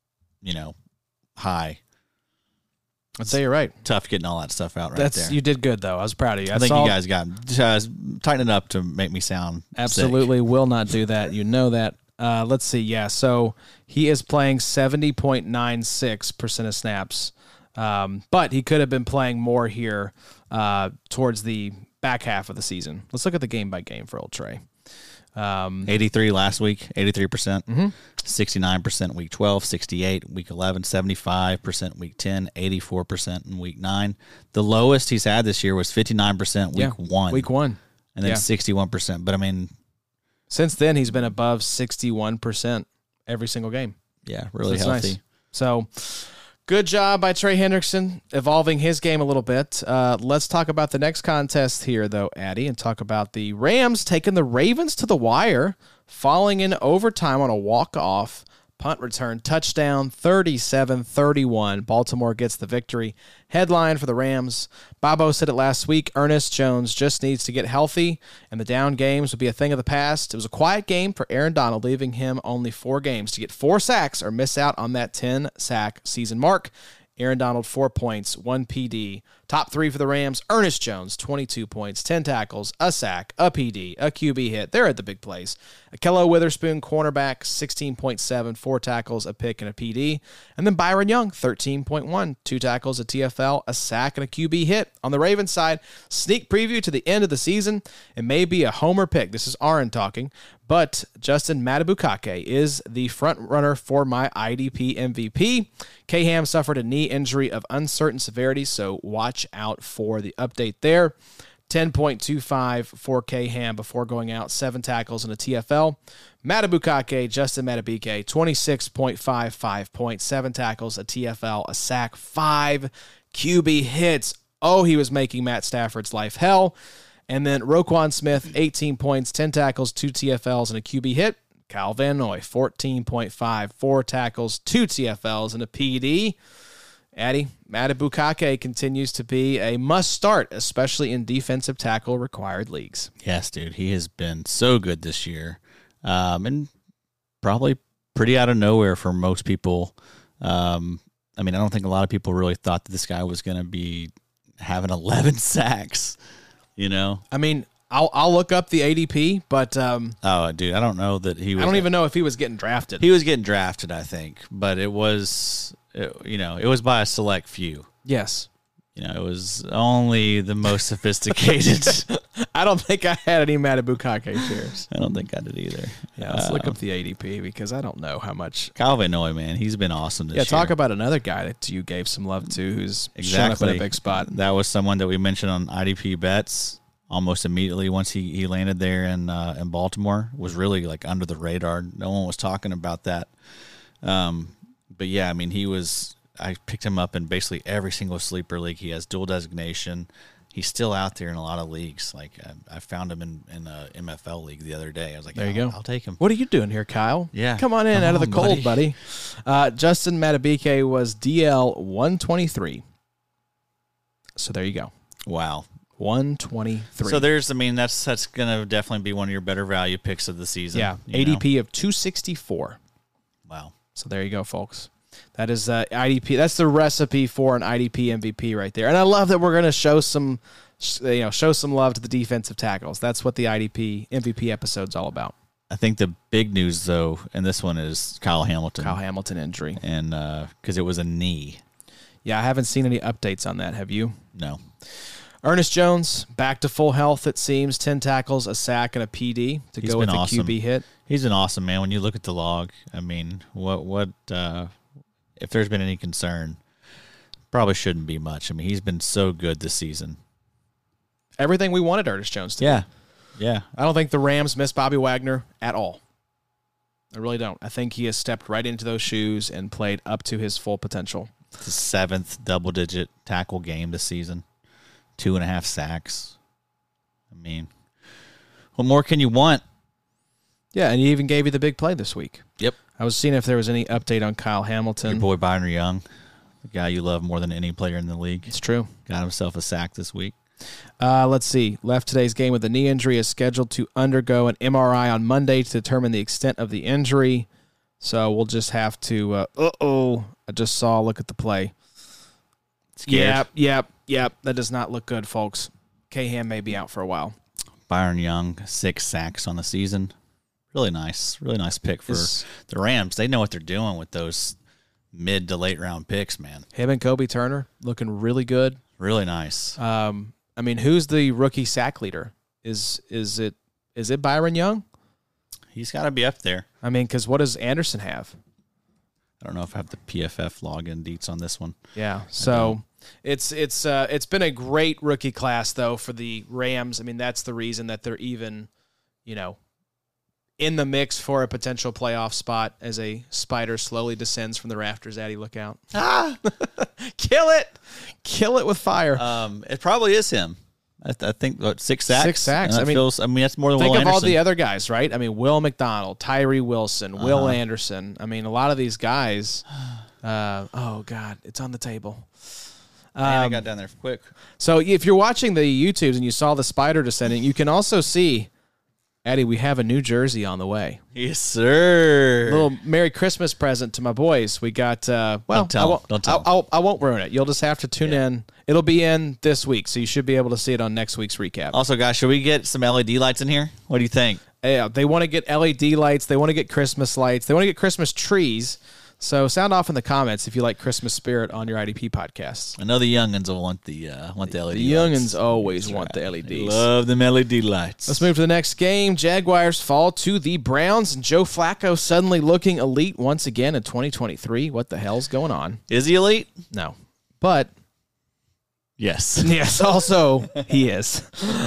high. I'd say you're right. Tough getting all that stuff out there. You did good, though. I was proud of you. I think you guys got tighten it up to make me sound absolutely sick. Will not do that. You know that. Let's see. Yeah, so he is playing 70.96% of snaps, but he could have been playing more here towards the back half of the season. Let's look at the game by game for old Trey. 83 last week, 83%, 69% week 12, 68 week 11, 75% week 10, 84% in week 9. The lowest he's had this year was 59% week 1. Week 1. And then 61%. But since then he's been above 61% every single game. Yeah, really healthy. Nice. So good job by Trey Hendrickson evolving his game a little bit. Let's talk about the next contest here, though, Addie, and talk about the Rams taking the Ravens to the wire, falling in overtime on a walk-off punt return touchdown, 37-31. Baltimore gets the victory. Headline for the Rams. Bobo said it last week. Ernest Jones just needs to get healthy, and the down games would be a thing of the past. It was a quiet game for Aaron Donald, leaving him only 4 games to get 4 sacks or miss out on that 10-sack season mark. Aaron Donald, 4 points, 1 PD, Top 3 for the Rams, Ernest Jones, 22 points, 10 tackles, a sack, a PD, a QB hit. They're at the big plays. Akello Witherspoon, cornerback, 16.7, 4 tackles, a pick, and a PD. And then Byron Young, 13.1, 2 tackles, a TFL, a sack, and a QB hit. On the Ravens side, sneak preview to the end of the season. It may be a homer pick. This is Aaron talking. But Justin Matabukake is the front runner for my IDP MVP. K-Ham suffered a knee injury of uncertain severity, so watch out for the update there. 10.25 for K-Ham before going out, 7 tackles and a TFL. Matabukake, Justin Matabike, 26.5, 5 points, 7 tackles, a TFL, a sack, 5 QB hits. Oh, he was making Matt Stafford's life hell. And then Roquan Smith, 18 points, 10 tackles, 2 TFLs, and a QB hit. Kyle Van Noy, 14.5, 4 tackles, 2 TFLs, and a PD. Addy, Matabukake continues to be a must-start, especially in defensive tackle required leagues. Yes, dude. He has been so good this year. And probably pretty out of nowhere for most people. I don't think a lot of people really thought that this guy was going to be having 11 sacks. You know, I'll look up the ADP, but oh, dude, I don't know that he was. I don't even know if he was getting drafted. He was getting drafted, I think, but it was by a select few. Yes, it was only the most sophisticated. I don't think I had any Matabukake shares. I don't think I did either. Yeah, let's look up the ADP because I don't know how much. Kyle Van Noy, man, he's been awesome this year. Talk about another guy that you gave some love to who's shown up in a big spot. That was someone that we mentioned on IDP bets almost immediately once he landed there in Baltimore. Was really like under the radar. No one was talking about that. But yeah, I picked him up in basically every single sleeper league. He has dual designation. He's still out there in a lot of leagues. Like I found him in a MFL league the other day. I was like, there you go. I'll take him. What are you doing here, Kyle? Yeah. Come on in out of the cold, buddy. Justin Matabike was DL 123. So there you go. Wow. 123. So that's going to definitely be one of your better value picks of the season. Yeah. ADP of 264. Wow. So there you go, folks. That is IDP. That's the recipe for an IDP MVP right there. And I love that we're going to show some love to the defensive tackles. That's what the IDP MVP episode's all about. I think the big news, though, and this one is Kyle Hamilton. Kyle Hamilton injury. And because it was a knee. Yeah, I haven't seen any updates on that. Have you? No. Ernest Jones, back to full health, it seems. 10 tackles, a sack, and a PD to go with a QB hit. He's been awesome, man. When you look at the log, what if there's been any concern, probably shouldn't be much. He's been so good this season. Everything we wanted Ernest Jones to do. Yeah. I don't think the Rams miss Bobby Wagner at all. I really don't. I think he has stepped right into those shoes and played up to his full potential. It's his 7th double-digit tackle game this season. 2.5 sacks. What more can you want? Yeah, and he even gave you the big play this week. Yep. I was seeing if there was any update on Kyle Hamilton. Your boy Byron Young, the guy you love more than any player in the league. It's true. Got himself a sack this week. Let's see. Left today's game with a knee injury, is scheduled to undergo an MRI on Monday to determine the extent of the injury. So we'll just have to, I just saw, look at the play. Scared. Yep. That does not look good, folks. K-Ham may be out for a while. Byron Young, 6 sacks on the season. Really nice pick for the Rams. They know what they're doing with those mid to late round picks, man. Him and Kobe Turner looking really good. Really nice. Who's the rookie sack leader? Is it Byron Young? He's got to be up there. Because what does Anderson have? I don't know if I have the PFF login deets on this one. Yeah, so it's been a great rookie class though for the Rams. That's the reason that they're even, in the mix for a potential playoff spot as a spider slowly descends from the rafters. Addy, look out! Kill it with fire. It probably is him. I think 6 sacks. 6 sacks. That's more than Will Anderson. Think of all the other guys, right? Will McDonald, Tyree Wilson, Will Anderson. A lot of these guys. Oh God, it's on the table. I got down there quick. So if you're watching the YouTubes and you saw the spider descending, you can also see Eddie, we have a new jersey on the way. Yes, sir. A little Merry Christmas present to my boys. We got, Don't tell them. I won't ruin it. You'll just have to tune in. It'll be in this week, so you should be able to see it on next week's recap. Also, guys, should we get some LED lights in here? What do you think? Yeah, they want to get LED lights. They want to get Christmas lights. They want to get Christmas trees. So sound off in the comments if you like Christmas spirit on your IDP podcasts. I know the youngins will want the LED The lights. youngins always want the LEDs. They love them LED lights. Let's move to the next game. Jaguars fall to the Browns, and Joe Flacco suddenly looking elite once again in 2023. What the hell's going on? Is he elite? No. But Yes. yes, also he is.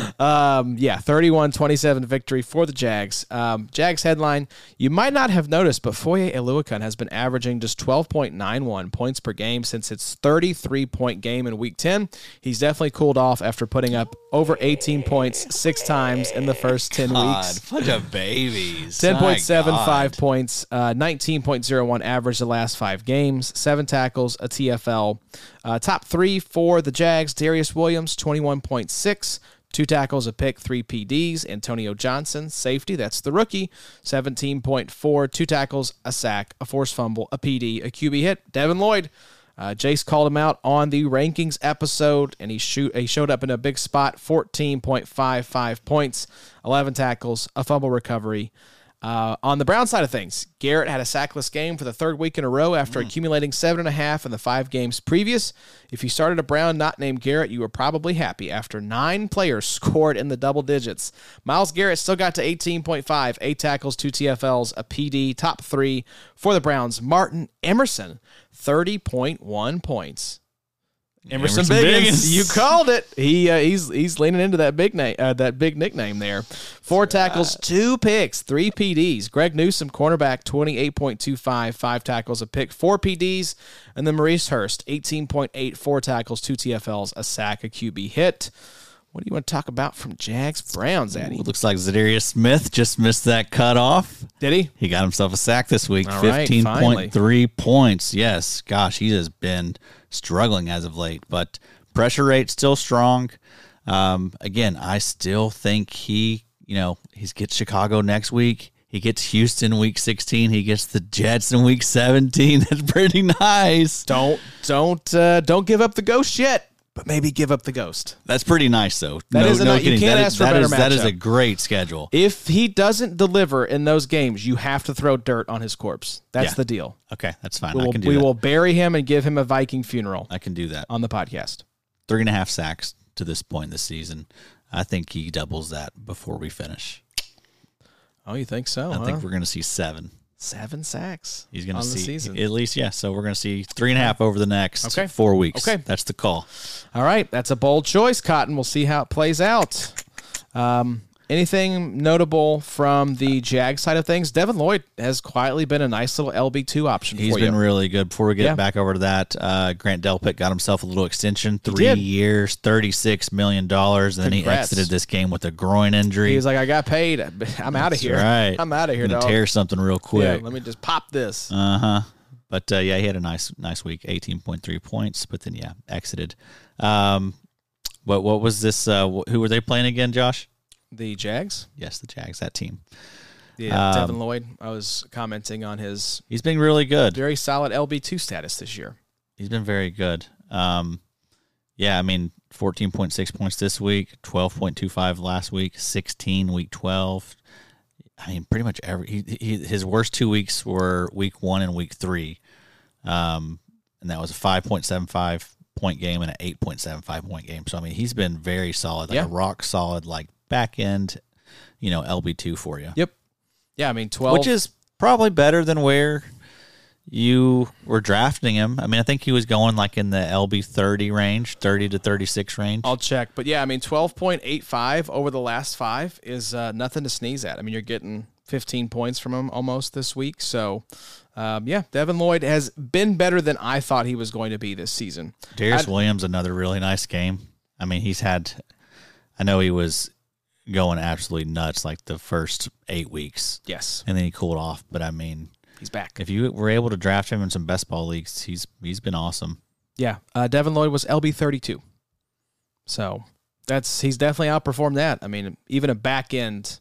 31-27 victory for the Jags. Jags headline, you might not have noticed, but Foye Oluokun has been averaging just 12.91 points per game since its 33-point game in Week 10. He's definitely cooled off after putting up over 18 points 6 times in the first 10 weeks. Bunch of babies. 10.75 points, 19.01 average the last 5 games, 7 tackles, a TFL. Top 3 for the Jags, Darius Williams, 21.6, 2 tackles, a pick, 3 PDs. Antonio Johnson, safety, that's the rookie, 17.4, 2 tackles, a sack, a forced fumble, a PD, a QB hit. Devin Lloyd, Jace called him out on the rankings episode, and he showed up in a big spot, 14.55 points, 11 tackles, a fumble recovery. On the Brown side of things, Garrett had a sackless game for the 3rd week in a row after accumulating 7.5 in the 5 games previous. If you started a Brown not named Garrett, you were probably happy after 9 players scored in the double digits. Myles Garrett still got to 18.5, 8 tackles, 2 TFLs, a PD, top 3 for the Browns. Martin Emerson, 30.1 points. Emerson Biggins, you called it. He's leaning into that big name, that big nickname there. 4 tackles, 2 picks, 3 PDs. Greg Newsome, cornerback, 28.25, 5 tackles, a pick, 4 PDs, and then Maurice Hurst, 18.8, 4 tackles, 2 TFLs, a sack, a QB hit. What do you want to talk about from Jags Browns, Addy? It looks like Zadarius Smith just missed that cutoff. Did he? He got himself a sack this week. All right, 15.3 points. Yes. Gosh, he has been struggling as of late, but pressure rate still strong. Again, I still think he gets Chicago next week. He gets Houston week 16. He gets the Jets in week 17. That's pretty nice. Don't give up the ghost yet. But maybe give up the ghost. That's pretty nice, though. You can't ask for a better matchup. That is a great schedule. If he doesn't deliver in those games, you have to throw dirt on his corpse. That's the deal. Okay, that's fine. We will bury him and give him a Viking funeral. I can do that on the podcast. 3.5 sacks to this point this season. I think he doubles that before we finish. Oh, you think so? I think we're going to see 7. 7 sacks. He's going to see season. At least, yeah. So we're going to see 3.5 over the next 4 weeks. Okay, that's the call. All right, that's a bold choice, Cotton. We'll see how it plays out. Anything notable from the Jag side of things? Devin Lloyd has quietly been a nice little LB2 option for you. He's been really good. Before we get back over to that, Grant Delpit got himself a little extension, 3 years, $36 million, and then he exited this game with a groin injury. He was like, I got paid. I'm out of here. Right. I'm out of here, dog. Tear something real quick. Yeah, let me just pop this. Uh-huh. But, he had a nice week, 18.3 points, but then, exited. What was this? Who were they playing again, Josh? The Jags? Yes, the Jags, that team. Yeah, Devin Lloyd. I was commenting on his... He's been really good. Very solid LB2 status this year. He's been very good. 14.6 points this week, 12.25 last week, 16 week 12. I mean, pretty much his worst 2 weeks were week 1 and week 3. And that was a 5.75 point game and an 8.75 point game. So, I mean, he's been very solid, a rock solid, back end, LB2 for you. Yep. Yeah, I mean, 12. Which is probably better than where you were drafting him. I mean, I think he was going in the LB 30 range, 30 to 36 range. I'll check. But yeah, I mean, 12.85 over the last 5 is nothing to sneeze at. I mean, you're getting 15 points from him almost this week. So, Devin Lloyd has been better than I thought he was going to be this season. Darius Williams, another really nice game. I mean, I know he was going absolutely nuts the first 8 weeks. Yes. And then he cooled off. But, I mean, he's back. If you were able to draft him in some best ball leagues, he's been awesome. Yeah. Devin Lloyd was LB 32. So he's definitely outperformed that. I mean, even a back end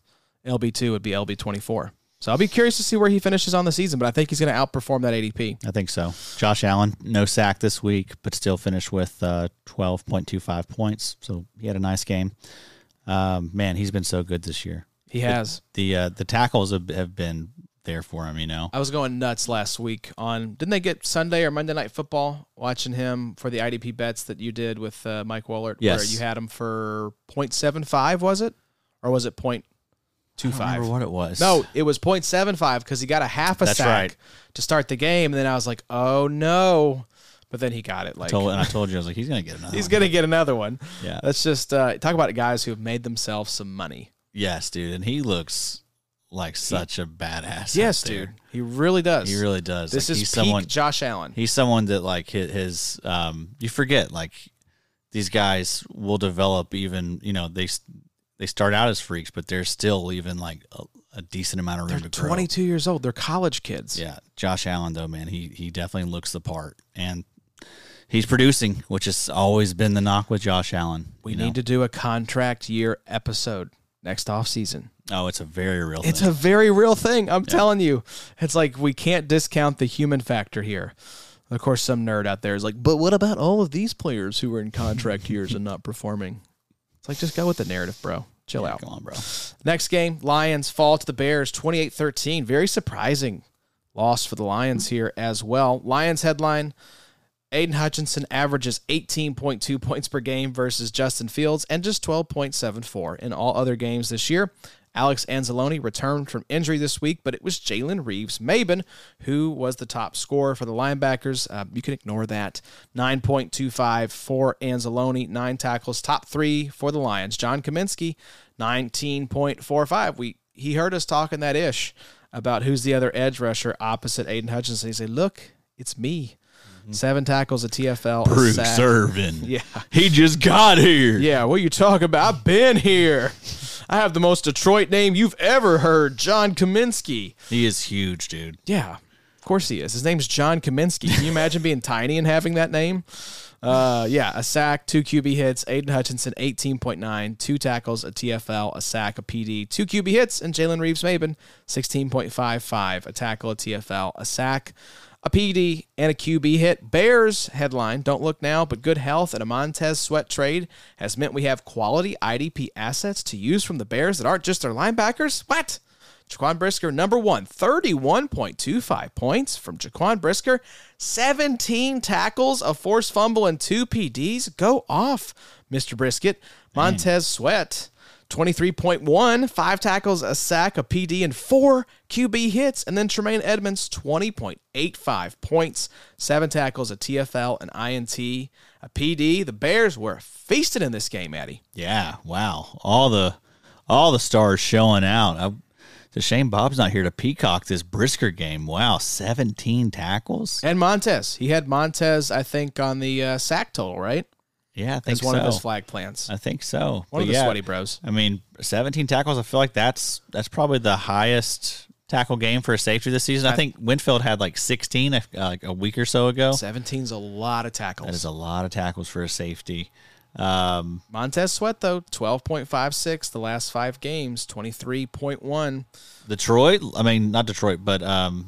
LB2 would be LB24. So I'll be curious to see where he finishes on the season, but I think he's going to outperform that ADP. I think so. Josh Allen, no sack this week, but still finished with 12.25 points. So he had a nice game. Man, he's been so good this year. He has. The tackles have been there for him, you know. I was going nuts last week on, didn't they get Sunday or Monday Night Football, watching him for the IDP bets that you did with Mike Wohlert, yes. where you had him for 0.75, was it? Or was it 0.25? I don't remember what it was. No, it was 0.75 because he got a half a That's sack right. to start the game, and then I was like, oh no. But then he got it. I told you, I was like, he's going to get another one. He's going to get another one. Yeah. Let's just talk about guys who have made themselves some money. Yes, dude. And he looks like such a badass. Yes, out there. dude. He really does. He really does. This like, is peak Josh Allen. He's someone that, like, his you forget, like, these guys will develop even, you know, they start out as freaks, but they're still even, like, a decent amount of room to grow. 22 years old. They're college kids. Yeah. Josh Allen, though, man, he definitely looks the part. And he's producing, which has always been the knock with Josh Allen. We need to do a contract year episode next offseason. Oh, it's a very real thing. It's a very real thing. I'm telling you. It's like we can't discount the human factor here. Of course, some nerd out there is like, but what about all of these players who are in contract years and not performing? It's like, just go with the narrative, bro. Chill out. Come on, bro. Next game, Lions fall to the Bears 28-13. Very surprising loss for the Lions here as well. Lions headline, Aiden Hutchinson averages 18.2 points per game versus Justin Fields and just 12.74 in all other games this year. Alex Anzalone returned from injury this week, but it was Jalen Reeves-Maybin who was the top scorer for the linebackers. You can ignore that. 9.25 for Anzalone, 9 tackles, top 3 for the Lions. John Kaminsky, 19.45. He heard us talking that ish about who's the other edge rusher opposite Aiden Hutchinson. He said, look, it's me. 7 tackles, a TFL, a Bruce sack. Irvin. Yeah. He just got here. Yeah, what are you talking about? I've been here. I have the most Detroit name you've ever heard, John Kaminsky. He is huge, dude. Yeah, of course he is. His name's John Kaminsky. Can you imagine being tiny and having that name? Yeah, a sack, 2 QB hits. Aiden Hutchinson, 18.9, 2 tackles, a TFL, a sack, a PD, 2 QB hits, and Jalen Reeves-Maybin, 16.55, a tackle, a TFL, a sack, a PD, and a QB hit. Bears headline, don't look now, but good health and a Montez Sweat trade has meant we have quality IDP assets to use from the Bears that aren't just their linebackers. What? Jaquan Brisker, number 1, 31.25 points from Jaquan Brisker, 17 tackles, a forced fumble, and 2 PDs. Go off, Mr. Brisket. Montez Sweat, 23.1, 5 tackles, a sack, a PD, and 4 QB hits. And then Tremaine Edmonds, 20.85 points, 7 tackles, a TFL, an INT, a PD. The Bears were feasting in this game, Addy. Yeah, wow. All the stars showing out. It's a shame Bob's not here to peacock this Brisker game. Wow, 17 tackles. And Montez. He had Montez, I think, on the sack total, right? Yeah, I think As one of his flag plants. I think so. One of the sweaty bros. I mean, 17 tackles, I feel like that's probably the highest tackle game for a safety this season. I think Winfield had like 16 like a week or so ago. 17's a lot of tackles. That is a lot of tackles for a safety. Montez Sweat, though, 12.56 the last 5 games, 23.1. Detroit, I mean, not Detroit, but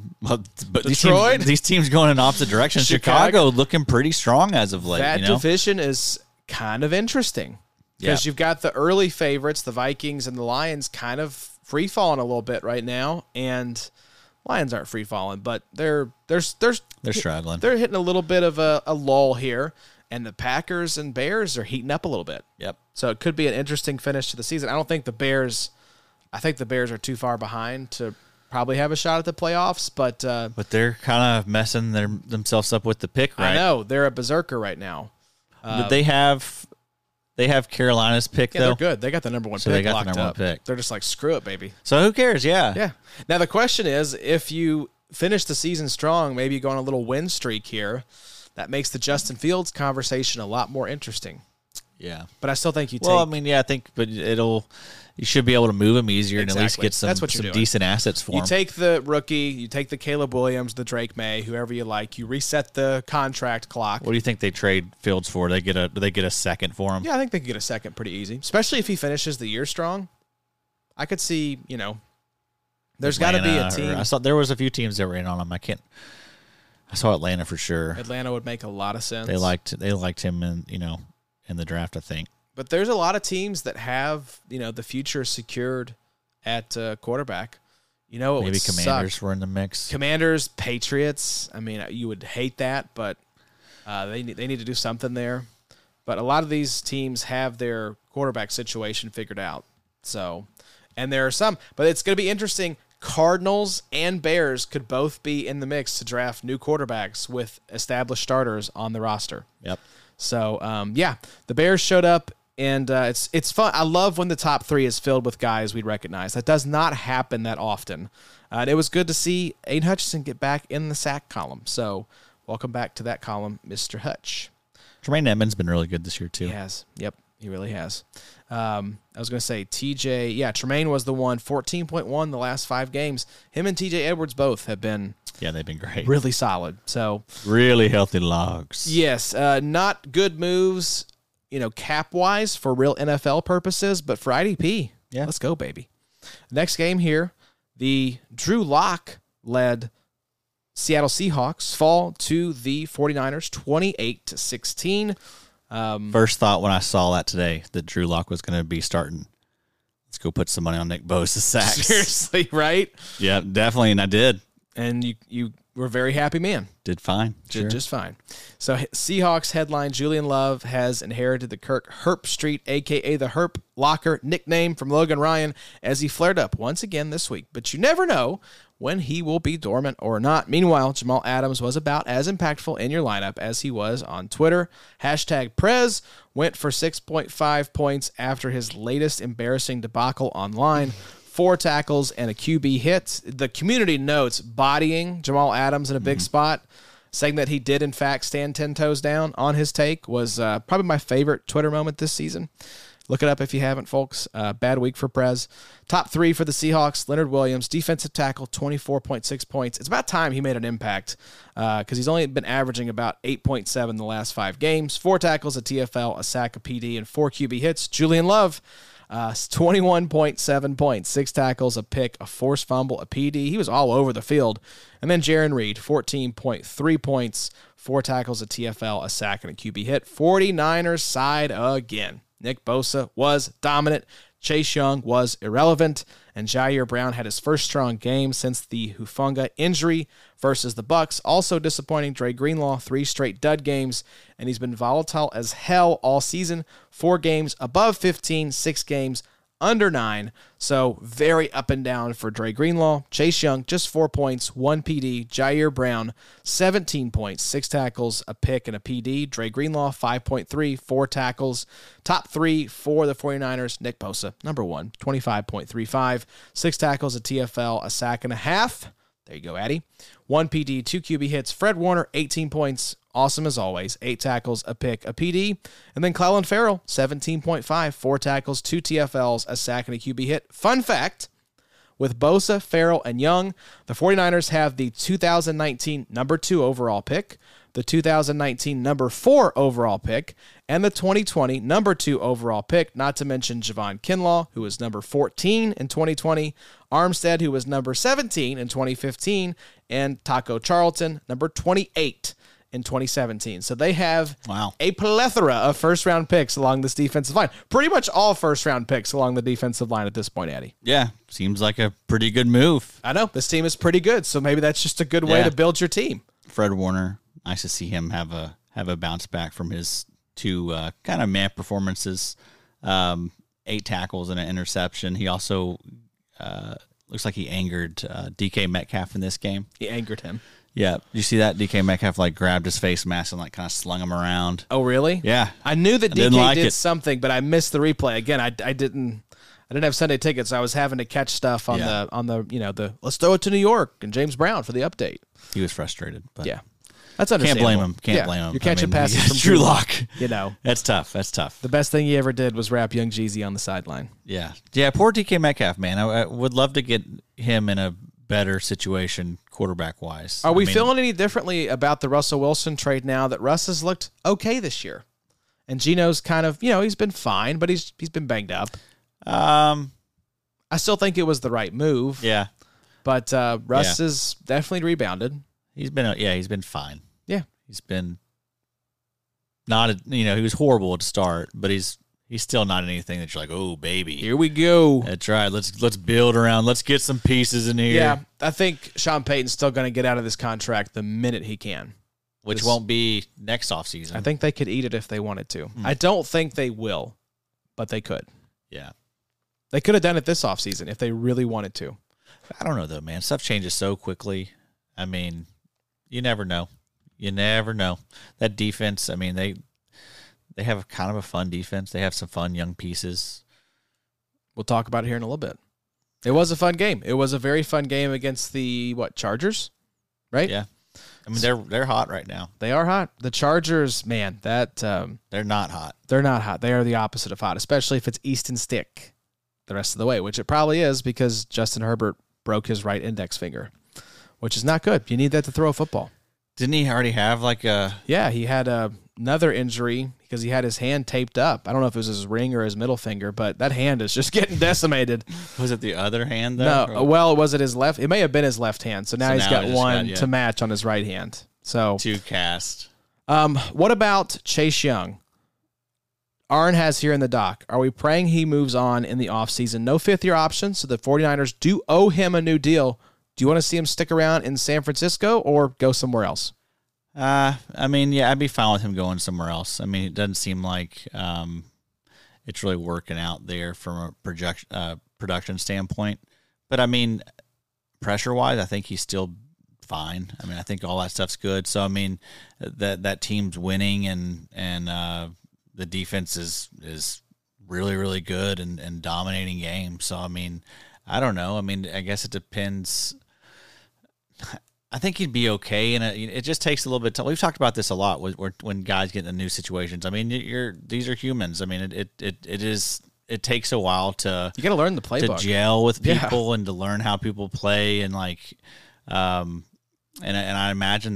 Detroit? These teams going in opposite directions. Chicago looking pretty strong as of late. That division is kind of interesting because you've got the early favorites, the Vikings and the Lions, kind of free falling a little bit right now, and Lions aren't free falling, but they're struggling. They're hitting a little bit of a lull here. And the Packers and Bears are heating up a little bit. Yep. So it could be an interesting finish to the season. I think the Bears are too far behind to probably have a shot at the playoffs, but they're kind of messing themselves up with the pick, right? I know. They're a berserker right now. But they have Carolina's pick, though. They're good. They got the number 1 so pick they got locked the number up. 1 pick. They're just like, screw it, baby. So who cares? Yeah. Yeah. Now the question is, if you finish the season strong, maybe you go on a little win streak here, that makes the Justin Fields conversation a lot more interesting. Yeah. But I still think you take... Well, I mean, yeah, I think, but you should be able to move him easier and at least get some decent assets for him. You take the rookie, you take the Caleb Williams, the Drake May, whoever you like, you reset the contract clock. What do you think they trade Fields for? Do they get a second for him? Yeah, I think they can get a second pretty easy, especially if he finishes the year strong. I could see, there's got to be a team. I saw there was a few teams that were in on him. I saw Atlanta for sure. Atlanta would make a lot of sense. They liked him in the draft, I think. But there's a lot of teams that have, the future secured at quarterback. Maybe Commanders were in the mix. Commanders, Patriots. I mean, you would hate that, but they need to do something there. But a lot of these teams have their quarterback situation figured out. So, and there are some, but it's going to be interesting. Cardinals and Bears could both be in the mix to draft new quarterbacks with established starters on the roster. Yep. So, the Bears showed up, and it's fun. I love when the top 3 is filled with guys we'd recognize. That does not happen that often. And it was good to see Aiden Hutchinson get back in the sack column. So, welcome back to that column, Mr. Hutch. Tremaine Edmonds been really good this year, too. He has. Yep, he really has. I was going to say TJ. Yeah, Tremaine was the one, 14.1 the last 5 games. Him and TJ Edwards both have been they've been great. Really solid. So really healthy logs. Yes, not good moves, cap-wise for real NFL purposes, but for IDP, let's go, baby. Next game here, the Drew Lock-led Seattle Seahawks fall to the 49ers 28-16. First thought when I saw that today, that Drew Lock was going to be starting. Let's go put some money on Nick Bosa's sacks. Seriously, right? Yeah, definitely, and I did. And you were a very happy man. Did fine. Did just fine. So Seahawks headline, Julian Love has inherited the Kirk Herbstreit, a.k.a. the Herp Locker nickname from Logan Ryan, as he flared up once again this week. But you never know when he will be dormant or not. Meanwhile, Jamal Adams was about as impactful in your lineup as he was on Twitter. #Prez went for 6.5 points after his latest embarrassing debacle online. 4 tackles and a QB hit. The community notes bodying Jamal Adams in a big spot, saying that he did, in fact, stand 10 toes down on his take, was probably my favorite Twitter moment this season. Look it up if you haven't, folks. Bad week for Prez. Top 3 for the Seahawks, Leonard Williams, defensive tackle, 24.6 points. It's about time he made an impact because he's only been averaging about 8.7 the last 5 games. 4 tackles, a TFL, a sack, a PD, and 4 QB hits. Julian Love, 21.7 points, 6 tackles, a pick, a forced fumble, a PD. He was all over the field. And then Jaron Reed, 14.3 points, 4 tackles, a TFL, a sack, and a QB hit. 49ers side again. Nick Bosa was dominant. Chase Young was irrelevant, and Jair Brown had his first strong game since the Hufanga injury versus the Bucs. Also disappointing, Dre Greenlaw, 3 straight dud games, and he's been volatile as hell all season. 4 games above 15, 6 games under 9. So very up and down for Dre Greenlaw. Chase Young, just 4 points, 1 PD. Jair Brown, 17 points, 6 tackles, a pick, and a PD. Dre Greenlaw, 5.3, 4 tackles. Top 3 for the 49ers, Nick Bosa, number 1, 25.35, 6 tackles, a TFL, a sack and a half. There you go, Addy. 1 PD, 2 QB hits. Fred Warner, 18 points. Awesome as always. 8 tackles, a pick, a PD. And then Clelin Ferrell, 17.5, 4 tackles, 2 TFLs, a sack, and a QB hit. Fun fact, with Bosa, Ferrell, and Young, the 49ers have the 2019 number 2 overall pick, the 2019 number 4 overall pick, and the 2020 number 2 overall pick, not to mention Javon Kinlaw, who was number 14 in 2020, Armstead, who was number 17 in 2015, and Taco Charlton, number 28 in 2017. So they have a plethora of first-round picks along this defensive line. Pretty much all first-round picks along the defensive line at this point, Addy. Yeah, seems like a pretty good move. I know. This team is pretty good, so maybe that's just a good way to build your team. Fred Warner, nice to see him have a bounce back from his 2 kind of meh performances. 8 tackles and an interception. He also looks like he angered DK Metcalf in this game. He angered him. Yeah. Did you see that? DK Metcalf grabbed his face mask and kind of slung him around. Oh, really? Yeah. I knew that DK did something, but I missed the replay. Again, I didn't have Sunday tickets, so I was having to catch stuff on the let's throw it to New York and James Brown for the update. He was frustrated, but yeah. That's understandable. Can't blame him. You're catching passes from Drew Lock. That's tough. The best thing he ever did was wrap Young Jeezy on the sideline. Yeah. Yeah, poor DK Metcalf, man. I would love to get him in a better situation quarterback-wise. Are we feeling any differently about the Russell Wilson trade now that Russ has looked okay this year? And Geno's kind of, he's been fine, but he's been banged up. I still think it was the right move. Yeah. But Russ is definitely rebounded. He's been fine. Yeah. He's been he was horrible at start, but he's still not anything that you're like, oh, baby. Here we go. That's right. Let's build around. Let's get some pieces in here. Yeah, I think Sean Payton's still going to get out of this contract the minute he can. Which won't be next offseason. I think they could eat it if they wanted to. I don't think they will, but they could. Yeah. They could have done it this offseason if they really wanted to. I don't know, though, man. Stuff changes so quickly. I mean, you never know. You never know. That defense, I mean, they have kind of a fun defense. They have some fun young pieces. We'll talk about it here in a little bit. It was a fun game. It was a very fun game against the, Chargers? Right? Yeah. I mean, they're hot right now. They are hot. The Chargers, man, that they're not hot. They're not hot. They are the opposite of hot, especially if it's Easton Stick the rest of the way, which it probably is because Justin Herbert broke his right index finger, which is not good. You need that to throw a football. Didn't he already have Yeah, he had another injury because he had his hand taped up. I don't know if it was his ring or his middle finger, but that hand is just getting decimated. Was it the other hand, though? No, well, was it his left? It may have been his left hand. So now he's got one to match on his right hand. So 2 cast. What about Chase Young? Arn has here in the doc. Are we praying he moves on in the offseason? No fifth-year option, so the 49ers do owe him a new deal. Do you want to see him stick around in San Francisco or go somewhere else? I mean, yeah, I'd be fine with him going somewhere else. I mean, it doesn't seem like it's really working out there from a production standpoint. But, I mean, pressure-wise, I think he's still fine. I mean, I think all that stuff's good. So, I mean, that team's winning and the defense is really, really good and dominating games. So, I mean, I don't know. I mean, I guess it depends. I think he'd be okay, and it just takes a little bit of time. We've talked about this a lot when guys get in new situations. I mean, these are humans. I mean, it takes a while to you got to learn the playbook, to gel with people and to learn how people play, and and I imagine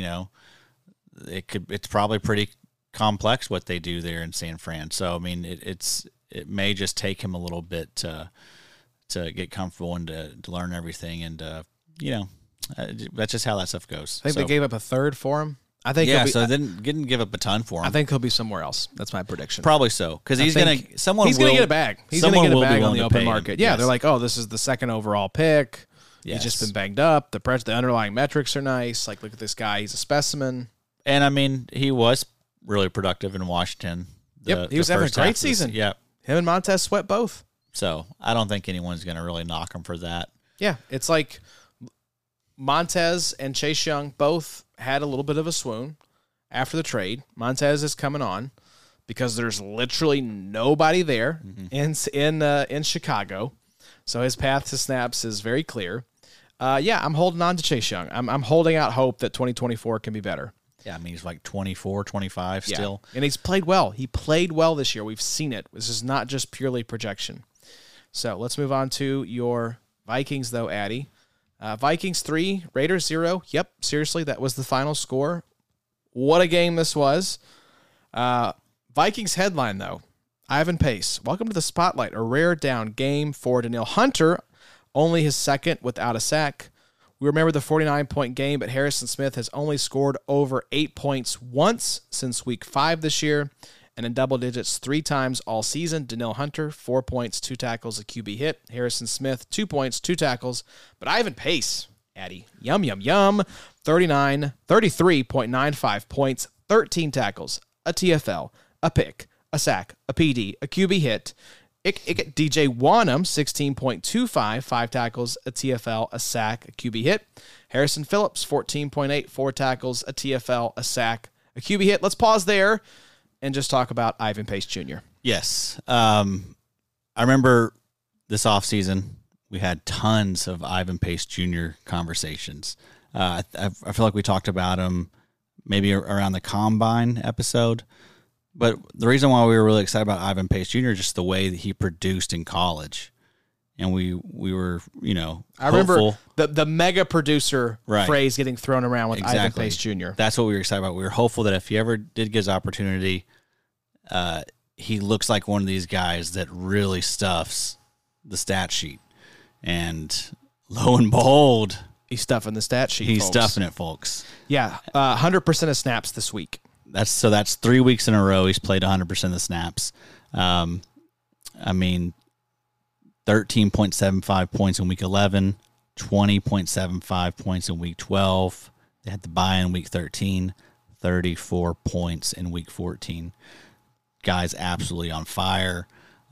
it's probably pretty complex what they do there in San Fran. So I mean, it may just take him a little bit to get comfortable and to learn everything, and that's just how that stuff goes. I think they gave up a third for him. I think so didn't give up a ton for him. I think he'll be somewhere else. That's my prediction. Probably so, because he's gonna get a bag. He's gonna get a bag on the open market. Yeah, yes. They're like, oh, this is the second overall pick. Yes. He's just been banged up. The underlying metrics are nice. Like, look at this guy. He's a specimen. And I mean, he was really productive in Washington. He was having a great season. Yep. Him and Montez Sweat both. So I don't think anyone's going to really knock him for that. Yeah, it's like Montez and Chase Young both had a little bit of a swoon after the trade. Montez is coming on because there's literally nobody there in Chicago, so his path to snaps is very clear. I'm holding on to Chase Young. I'm holding out hope that 2024 can be better. Yeah, I mean, he's like 24, 25 still. And he's played well. He played well this year. We've seen it. This is not just purely projection. So let's move on to your Vikings, though, Addy. Vikings 3, Raiders 0. Yep, seriously, that was the final score. What a game this was. Vikings headline, though. Ivan Pace, welcome to the spotlight. A rare down game for Danielle Hunter. Only his second without a sack. We remember the 49-point game, but Harrison Smith has only scored over 8 points once since week 5 this year, and in double digits 3 times all season. Danielle Hunter, 4 points, 2 tackles, a QB hit. Harrison Smith, 2 points, 2 tackles. But Ivan Pace, Addy, yum, 33.95 points, 13 tackles, a TFL, a pick, a sack, a PD, a QB hit. DJ Wanham, 16.25, 5 tackles, a TFL, a sack, a QB hit. Harrison Phillips, 14.8, 4 tackles, a TFL, a sack, a QB hit. Let's pause there and just talk about Ivan Pace Jr. Yes. I remember this offseason, we had tons of Ivan Pace Jr. conversations. I feel like we talked about him maybe around the Combine episode. But the reason why we were really excited about Ivan Pace Jr. is just the way that he produced in college. And we were, I remember the mega producer phrase getting thrown around with Ivan Pace Jr. That's what we were excited about. We were hopeful that if he ever did get his opportunity, he looks like one of these guys that really stuffs the stat sheet. And lo and behold, He's stuffing the stat sheet, he's folks. stuffing it, folks. Yeah, 100% of snaps this week. That's 3 weeks in a row he's played 100% of the snaps. 13.75 points in week 11, 20.75 points in week 12. They had the bye in week 13, 34 points in week 14. Guy's absolutely on fire.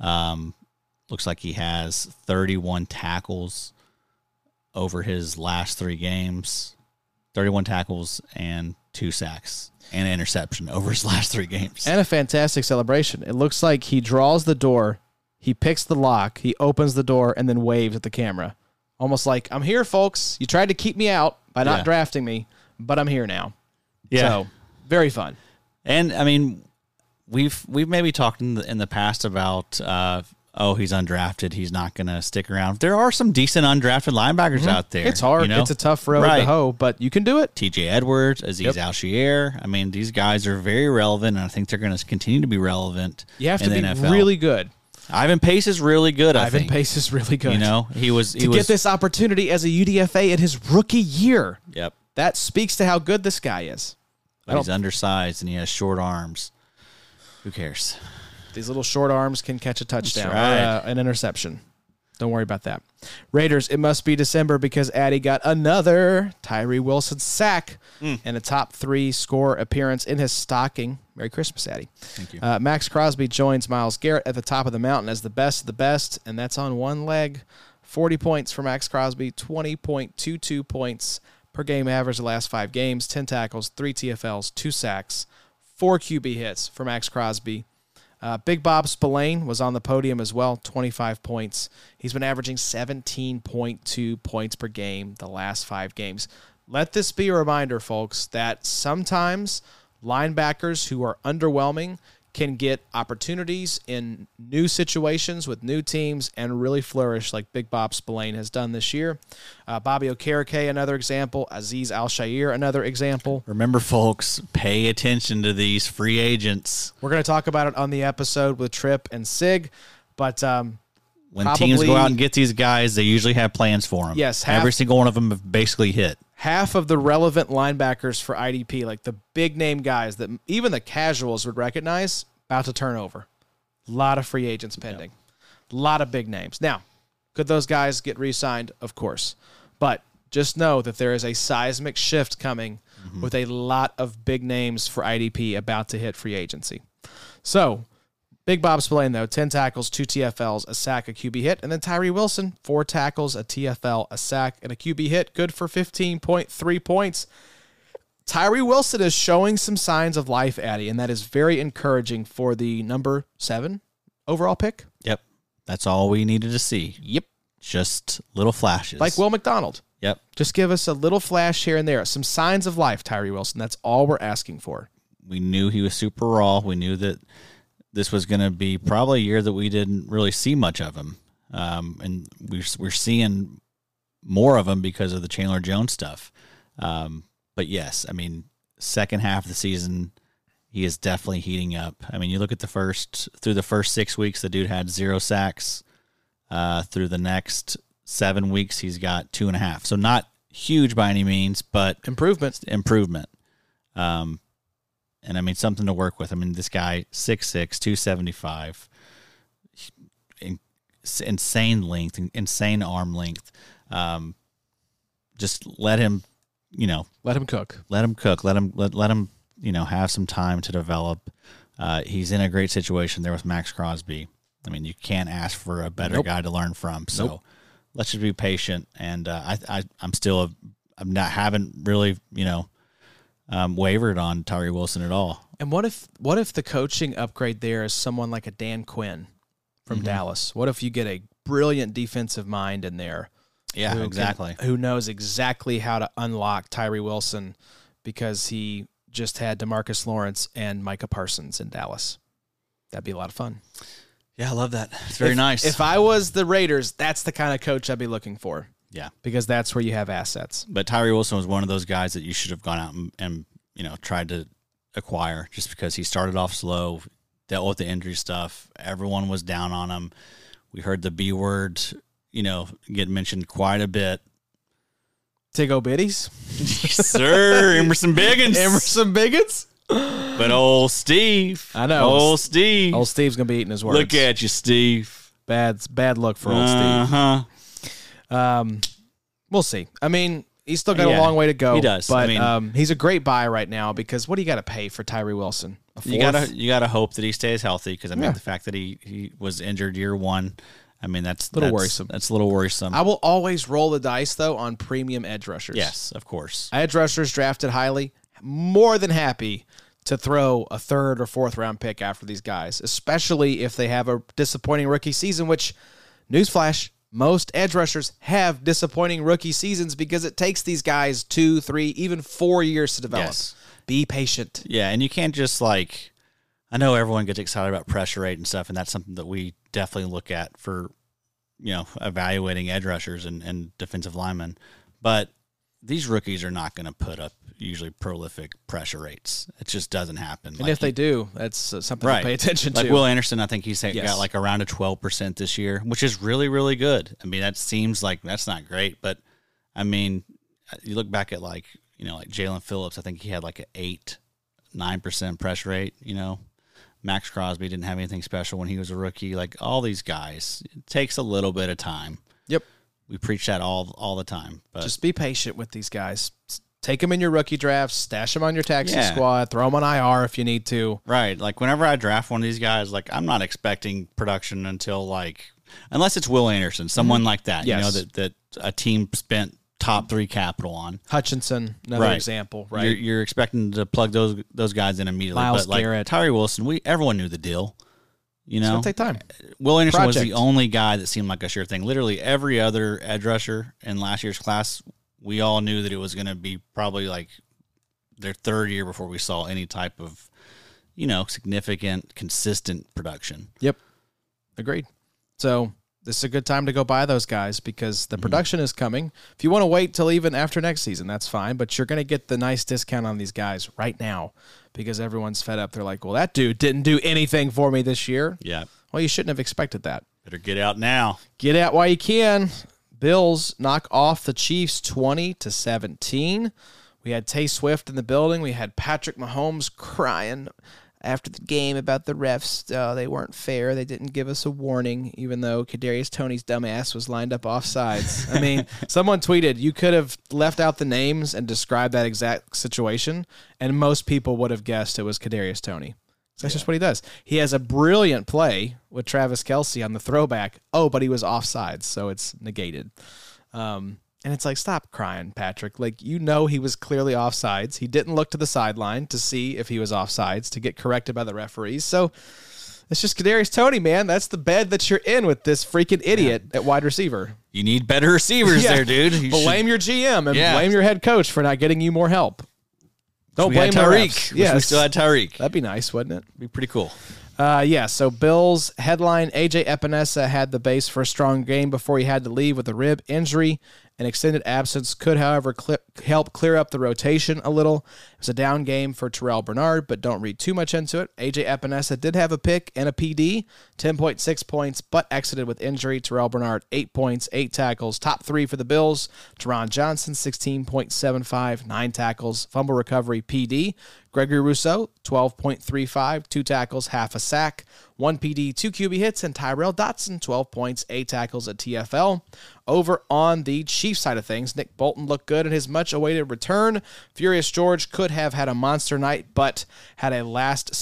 Looks like he has 31 tackles over his last 3 games. 31 tackles and 2 sacks and an interception over his last 3 games. And a fantastic celebration. It looks like he draws the door, he picks the lock, he opens the door, and then waves at the camera. Almost like, I'm here, folks. You tried to keep me out by not drafting me, but I'm here now. Yeah. So, very fun. And, I mean, we've maybe talked in the past about, he's undrafted, he's not going to stick around. There are some decent undrafted linebackers out there. It's hard. You know? It's a tough road to hoe, but you can do it. TJ Edwards, Aziz Al-Shaair. I mean, these guys are very relevant, and I think they're going to continue to be relevant. You have to in be the NFL. really good. Ivan Pace is really good, I think. Ivan Pace is really good. You know, he was get this opportunity as a UDFA in his rookie year. Yep. That speaks to how good this guy is. But he's undersized and he has short arms. Who cares? These little short arms can catch a touchdown That's or an interception. Don't worry about that. Raiders, it must be December because Addy got another Tyree Wilson sack and a top 3 score appearance in his stocking. Merry Christmas, Addy. Thank you. Max Crosby joins Myles Garrett at the top of the mountain as the best of the best, and that's on one leg. 40 points for Max Crosby, 20.22 points per game average the last 5 games, 10 tackles, 3 TFLs, 2 sacks, 4 QB hits for Max Crosby. Big Bob Spillane was on the podium as well, 25 points. He's been averaging 17.2 points per game the last 5 games. Let this be a reminder, folks, that sometimes linebackers who are underwhelming can get opportunities in new situations with new teams and really flourish like Big Bob Spillane has done this year. Bobby Okereke, another example. Aziz Al-Shaair, another example. Remember, folks, pay attention to these free agents. We're going to talk about it on the episode with Tripp and Sig, but when teams go out and get these guys, they usually have plans for them. Yes. Every single one of them have basically hit. Half of the relevant linebackers for IDP, like the big-name guys that even the casuals would recognize, about to turn over. A lot of free agents pending. A lot of big names. Now, could those guys get re-signed? Of course. But just know that there is a seismic shift coming with a lot of big names for IDP about to hit free agency. So, Big Bob Spillane, though, 10 tackles, 2 TFLs, a sack, a QB hit. And then Tyree Wilson, 4 tackles, a TFL, a sack, and a QB hit. Good for 15.3 points. Tyree Wilson is showing some signs of life, Addy, and that is very encouraging for the number 7 overall pick. Yep. That's all we needed to see. Yep. Just little flashes. Like Will McDonald. Yep. Just give us a little flash here and there. Some signs of life, Tyree Wilson. That's all we're asking for. We knew he was super raw. We knew that this was going to be probably a year that we didn't really see much of him. And we're seeing more of him because of the Chandler Jones stuff. But yes, I mean, second half of the season, he is definitely heating up. I mean, you look at through the first 6 weeks, the dude had 0 sacks. Through the next 7 weeks, he's got 2.5. So not huge by any means, but improvement. And I mean, something to work with. I mean, this guy, 6'6", 275, insane length, insane arm length. Just let him, let him cook. Let him cook. Let him, have some time to develop. He's in a great situation there with Max Crosby. I mean, you can't ask for a better guy to learn from. So let's just be patient. And haven't really, wavered on Tyree Wilson at all. And what if the coaching upgrade there is someone like a Dan Quinn from Dallas? What if you get a brilliant defensive mind in there? Yeah, exactly. Who knows exactly how to unlock Tyree Wilson because he just had DeMarcus Lawrence and Micah Parsons in Dallas. That'd be a lot of fun. Yeah, I love that. It's very nice. If I was the Raiders, that's the kind of coach I'd be looking for. Yeah. Because that's where you have assets. But Tyree Wilson was one of those guys that you should have gone out and tried to acquire just because he started off slow, dealt with the injury stuff. Everyone was down on him. We heard the B word, get mentioned quite a bit. Tiggo Bitties? Yes, sir. Emerson Biggins. Emerson Biggins? But old Steve. I know. Old Steve. Old Steve's going to be eating his words. Look at you, Steve. Bad look for old Steve. We'll see. I mean, he's still got a long way to go. He does. But he's a great buy right now because what do you got to pay for Tyree Wilson? You gotta hope that he stays healthy because the fact that he was injured year one, that's worrisome. That's a little worrisome. I will always roll the dice though on premium edge rushers. Yes, of course. Edge rushers drafted highly, more than happy to throw a third or fourth round pick after these guys, especially if they have a disappointing rookie season. Which, newsflash, most edge rushers have disappointing rookie seasons because it takes these guys 2, 3, even 4 years to develop. Yes. Be patient. Yeah, and you can't just I know everyone gets excited about pressure rate and stuff, and that's something that we definitely look at for, evaluating edge rushers and defensive linemen. But these rookies are not going to put up usually prolific pressure rates. It just doesn't happen. And if they do, that's something to pay attention to. Like Will Anderson, I think he's got around a 12% this year, which is really, really good. That seems like that's not great, but you look back at like Jalen Phillips, I think he had like an 8-9% pressure rate. Max Crosby didn't have anything special when he was a rookie. Like all these guys, it takes a little bit of time. Yep. We preach that all the time. But just be patient with these guys. Take them in your rookie drafts, stash them on your taxi squad, throw them on IR if you need to. Right. Like whenever I draft one of these guys, I'm not expecting production until unless it's Will Anderson, someone like that, yes. that a team spent top 3 capital on. Hutchinson, another example, right? You're expecting to plug those guys in immediately. Myles but Garrett. Tyree Wilson, everyone knew the deal. It's going to take time. Will Anderson was the only guy that seemed like a sure thing. Literally every other edge rusher in last year's class, we all knew that it was going to be probably their third year before we saw any type of, significant, consistent production. Yep. Agreed. So this is a good time to go buy those guys because the production is coming. If you want to wait till even after next season, that's fine, but you're going to get the nice discount on these guys right now because everyone's fed up. They're like, well, that dude didn't do anything for me this year. Yeah. Well, you shouldn't have expected that. Better get out now. Get out while you can. Bills knock off the Chiefs 20-17. We had Tay Swift in the building. We had Patrick Mahomes crying after the game about the refs. They weren't fair. They didn't give us a warning, even though Kadarius Toney's dumbass was lined up offsides. Someone tweeted, you could have left out the names and described that exact situation, and most people would have guessed it was Kadarius Toney. That's just what he does. He has a brilliant play with Travis Kelce on the throwback. Oh, but he was offsides, so it's negated. And it's like, stop crying, Patrick. He was clearly offsides. He didn't look to the sideline to see if he was offsides to get corrected by the referees. So it's just Kadarius Toney, man. That's the bed that you're in with this freaking idiot at wide receiver. You need better receivers there, dude. Blame your GM and blame your head coach for not getting you more help. Don't blame Tyreek. Yes. We still had Tyreek. That'd be nice, wouldn't it? Be pretty cool. So Bills headline, AJ Epinesa had the base for a strong game before he had to leave with a rib injury. An extended absence could, however, help clear up the rotation a little. It was a down game for Terrell Bernard, but don't read too much into it. AJ Epinesa did have a pick and a PD, 10.6 points, but exited with injury. Terrell Bernard, 8 points, 8 tackles. Top 3 for the Bills. Teron Johnson, 16.75, 9 tackles. Fumble recovery, PD. Gregory Rousseau, 12.35, 2 tackles, half a sack, 1 PD, 2 QB hits, and Tyrell Dotson, 12 points, 8 tackles at TFL. Over on the Chiefs side of things, Nick Bolton looked good in his much-awaited return. Furious George could have had a monster night, but had a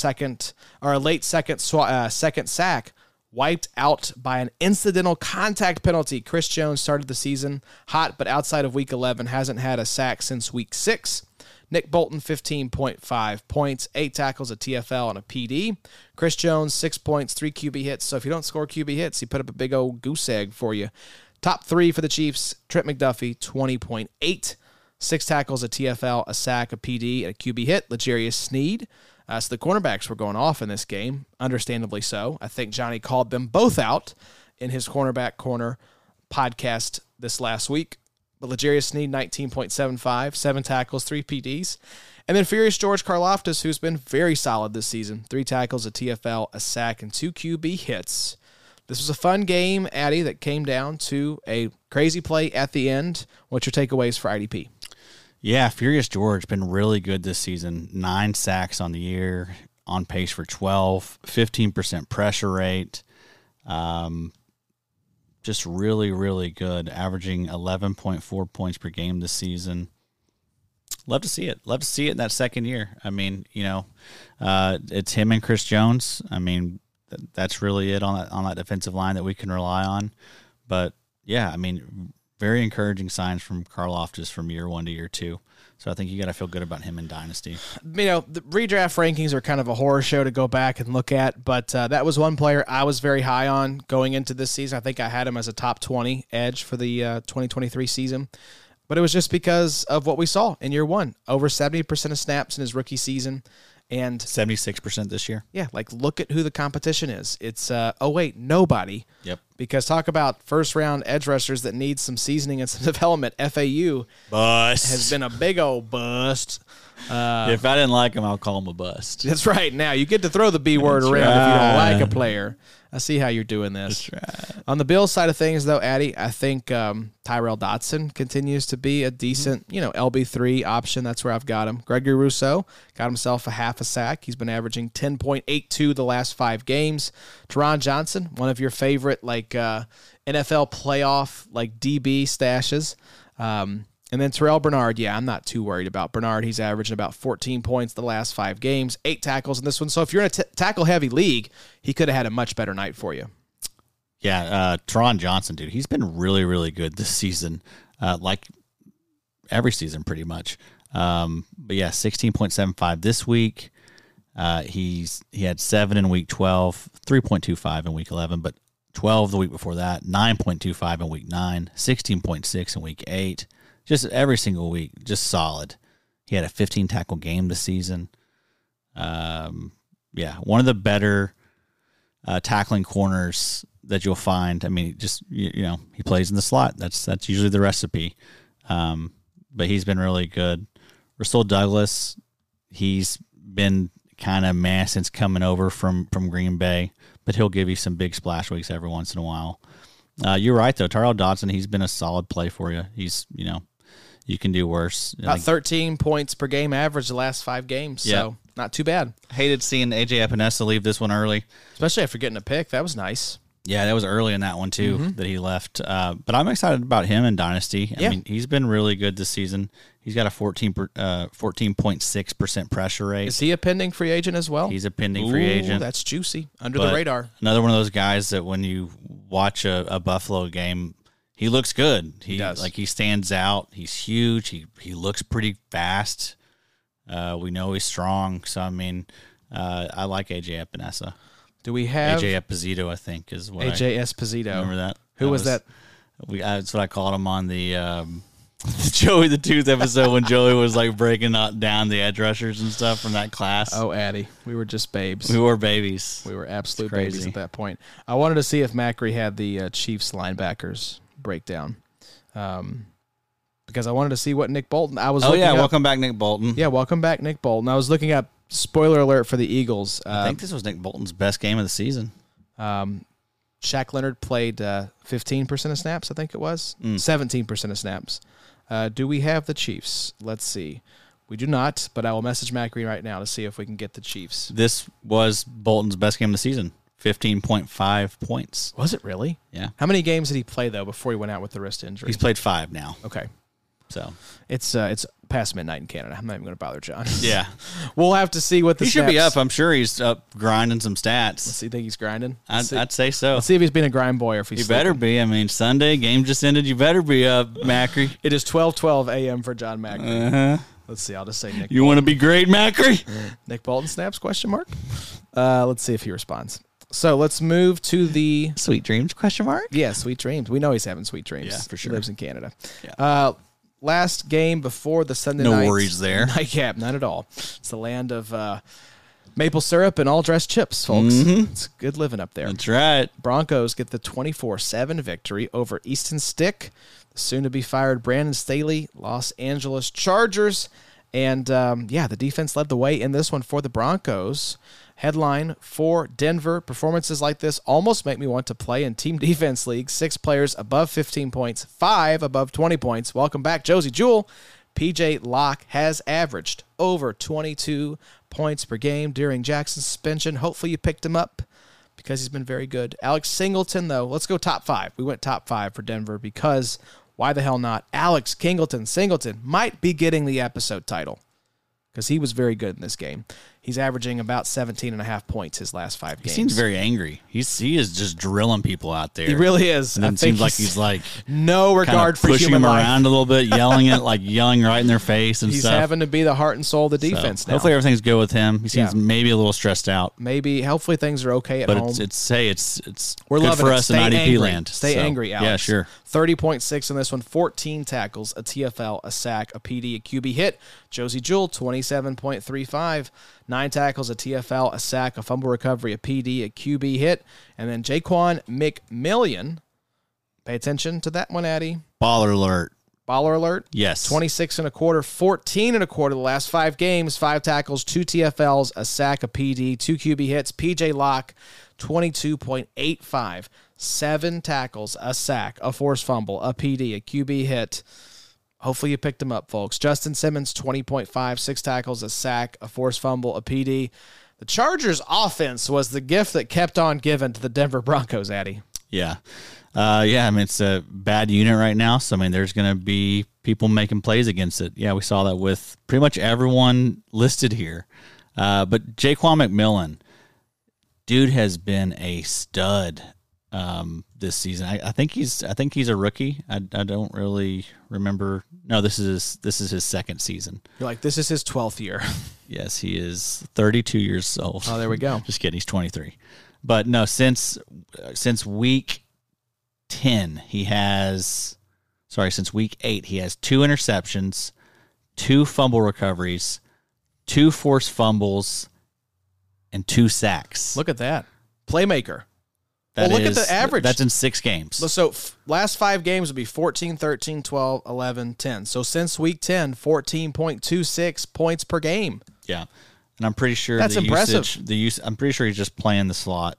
late second sack wiped out by an incidental contact penalty. Chris Jones started the season hot, but outside of Week 11, hasn't had a sack since Week 6. Nick Bolton, 15.5 points, 8 tackles, a TFL, and a PD. Chris Jones, 6 points, 3 QB hits. So if you don't score QB hits, he put up a big old goose egg for you. Top 3 for the Chiefs, Trent McDuffie, 20.8, 6 tackles, a TFL, a sack, a PD, and a QB hit. L'Jarius Sneed. So the cornerbacks were going off in this game, understandably so. I think Johnny called them both out in his Cornerback Corner podcast this last week. But L'Jarius Sneed, 19.75, 7 tackles, 3 PDs. And then Furious George Karlaftis, who's been very solid this season. 3 tackles, a TFL, a sack, and 2 QB hits. This was a fun game, Addy, that came down to a crazy play at the end. What's your takeaways for IDP? Yeah, Furious George been really good this season. 9 sacks on the year, on pace for 12, 15% pressure rate. Just really, really good, averaging 11.4 points per game this season. Love to see it. Love to see it in that second year. I mean, it's him and Chris Jones. I mean, that's really it on that defensive line that we can rely on. But, yeah, I mean, very encouraging signs from Karlaftis from year 1 to year 2. So I think you got to feel good about him in Dynasty. The redraft rankings are kind of a horror show to go back and look at, but that was one player I was very high on going into this season. I think I had him as a top 20 edge for the 2023 season. But it was just because of what we saw in year 1. Over 70% of snaps in his rookie season. And 76% this year. Yeah, look at who the competition is. It's, nobody. Yep. Because talk about first-round edge rushers that need some seasoning and some development. FAU has been a big old bust. If I didn't like him, I'll call him a bust. That's right. Now, you get to throw the B word around if you don't like a player. I see how you're doing this. That's right. On the Bills side of things, though, Addy, I think Tyrell Dodson continues to be a decent, LB3 option. That's where I've got him. Gregory Rousseau got himself a half a sack. He's been averaging 10.82 the last 5 games. Teron Johnson, one of your favorite NFL playoff DB stashes. And then Terrell Bernard, I'm not too worried about Bernard. He's averaging about 14 points the last 5 games, 8 tackles in this one. So if you're in a tackle-heavy league, he could have had a much better night for you. Yeah, Teron Johnson, dude, he's been really, really good this season, like every season pretty much. But yeah, 16.75 this week. He had 7 in week 12, 3.25 in week 11, but 12 the week before that, 9.25 in week 9, 16.6 in week 8. Just every single week, just solid. He had a 15 tackle game this season. One of the better tackling corners that you'll find. I mean, just he plays in the slot. That's usually the recipe. But he's been really good. Rasul Douglas, he's been kind of meh since coming over from Green Bay, but he'll give you some big splash weeks every once in a while. You're right though, Tyrell Dodson, he's been a solid play for you. He's you can do worse. About 13 points per game average the last 5 games, so not too bad. Hated seeing AJ Epinesa leave this one early. Especially after getting a pick. That was nice. Yeah, that was early in that one, too, that he left. But I'm excited about him in Dynasty. I mean, he's been really good this season. He's got a 14.6% pressure rate. Is he a pending free agent as well? He's a pending free agent. That's juicy. Under the radar. Another one of those guys that when you watch a Buffalo game, he looks good. He does. He stands out. He's huge. He looks pretty fast. We know he's strong. So, I mean, I like AJ Epinesa. Do we have AJ Esposito? I think is what AJ Esposito. Remember that? Who was that? That's what I called him on the Joey the Tooth episode when Joey was breaking down the edge rushers and stuff from that class. Oh, Addy, we were just babes. We were babies. We were absolute babies at that point. I wanted to see if Macri had the Chiefs linebackers breakdown, because I wanted to see what Nick Bolton. Welcome back, Nick Bolton. Yeah, welcome back, Nick Bolton. I was looking up. Spoiler alert for the Eagles. I think this was Nick Bolton's best game of the season. Shaq Leonard played 15% of snaps, I think it was. 17% of snaps. Do we have the Chiefs? Let's see. We do not, but I will message Macri right now to see if we can get the Chiefs. This was Bolton's best game of the season. 15.5 points. Was it really? Yeah. How many games did he play, though, before he went out with the wrist injury? He's played 5 now. Okay. So it's past midnight in Canada. I'm not even going to bother John. Yeah. We'll have to see what the He should be up. I'm sure he's up grinding some stats. Let's see. Think he's grinding? I'd say so. Let's see if he's been a grind boy or if he's sleeping. Better be. I mean, Sunday, game just ended. You better be up, Macri. It is 12:12 a.m. for John Macri. Uh-huh. Let's see. I'll just say Nick You want to be great, Macri? Nick Bolton snaps, question mark? Let's see if he responds. So let's move to the... Sweet dreams, question mark? Yeah, sweet dreams. We know he's having sweet dreams. Yeah, for sure. He lives in Canada. Yeah. Last game before the Sunday night. No worries there. Nightcap, not at all. It's the land of maple syrup and all-dressed chips, folks. Mm-hmm. It's good living up there. That's right. Broncos get the 24-7 victory over Easton Stick. The soon-to-be-fired Brandon Staley Los Angeles Chargers And, the defense led the way in this one for the Broncos. Headline for Denver, performances like this almost make me want to play in team defense league. 6 players above 15 points, 5 above 20 points. Welcome back, Josie Jewell. PJ Locke has averaged over 22 points per game during Jackson's suspension. Hopefully you picked him up because he's been very good. Alex Singleton, though, let's go top 5. We went top 5 for Denver because why the hell not? Alex Singleton might be getting the episode title because he was very good in this game. He's averaging about 17.5 points his last 5 games. He seems very angry. He is just drilling people out there. He really is. And then it seems like he's like no regard for pushing human them life. around a little bit, yelling right in their face and he's stuff. He's having to be the heart and soul of the defense now. Hopefully everything's good with him. He seems maybe a little stressed out. Hopefully things are okay at home. But it's we're good loving for it. us Stay in IDP angry. land. Stay angry, Alex. Yeah, sure. 30.6 in this one, 14 tackles, a TFL, a sack, a PD, a QB hit. Josie Jewell, 27.35, 9 tackles, a TFL, a sack, a fumble recovery, a PD, a QB hit. And then Jaquan McMillian. Pay attention to that one, Addy. Baller alert. Baller alert? Yes. 26 and a quarter, 14 and a quarter the last 5 games, 5 tackles, 2 TFLs, a sack, a PD, 2 QB hits. PJ Locke, 22.85, 7 tackles, a sack, a forced fumble, a PD, a QB hit. Hopefully you picked him up, folks. Justin Simmons, 20.5, 6 tackles, a sack, a forced fumble, a PD. The Chargers' offense was the gift that kept on giving to the Denver Broncos, Addy. Yeah. It's a bad unit right now, so, there's going to be people making plays against it. Yeah, we saw that with pretty much everyone listed here. But Jaquan McMillian, dude has been a stud this season. I think he's a rookie. I don't really remember. No, this is his second season. You're like, this is his 12th year. Yes, he is 32 years old. Oh, there we go. Just kidding. He's 23. But no, since week 10, since week 8, he has 2 interceptions, 2 fumble recoveries, 2 forced fumbles, and 2 sacks. Look at that. Playmaker. Look at the average. That's in 6 games. So last 5 games would be 14, 13, 12, 11, 10. So since week 10, 14.26 points per game. Yeah. And I'm pretty sure that's impressive. I'm pretty sure he's just playing the slot.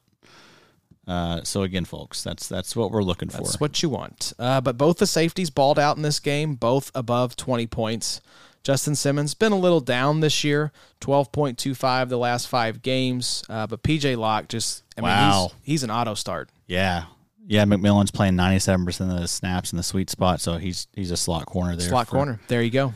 So again, folks, that's what we're looking for. That's what you want. But both the safeties balled out in this game, both above 20 points. Justin Simmons been a little down this year, 12.25 the last 5 games. But PJ Locke just, he's an auto start. Yeah. Yeah, McMillan's playing 97% of the snaps in the sweet spot, so he's a slot corner there. Slot corner. There you go.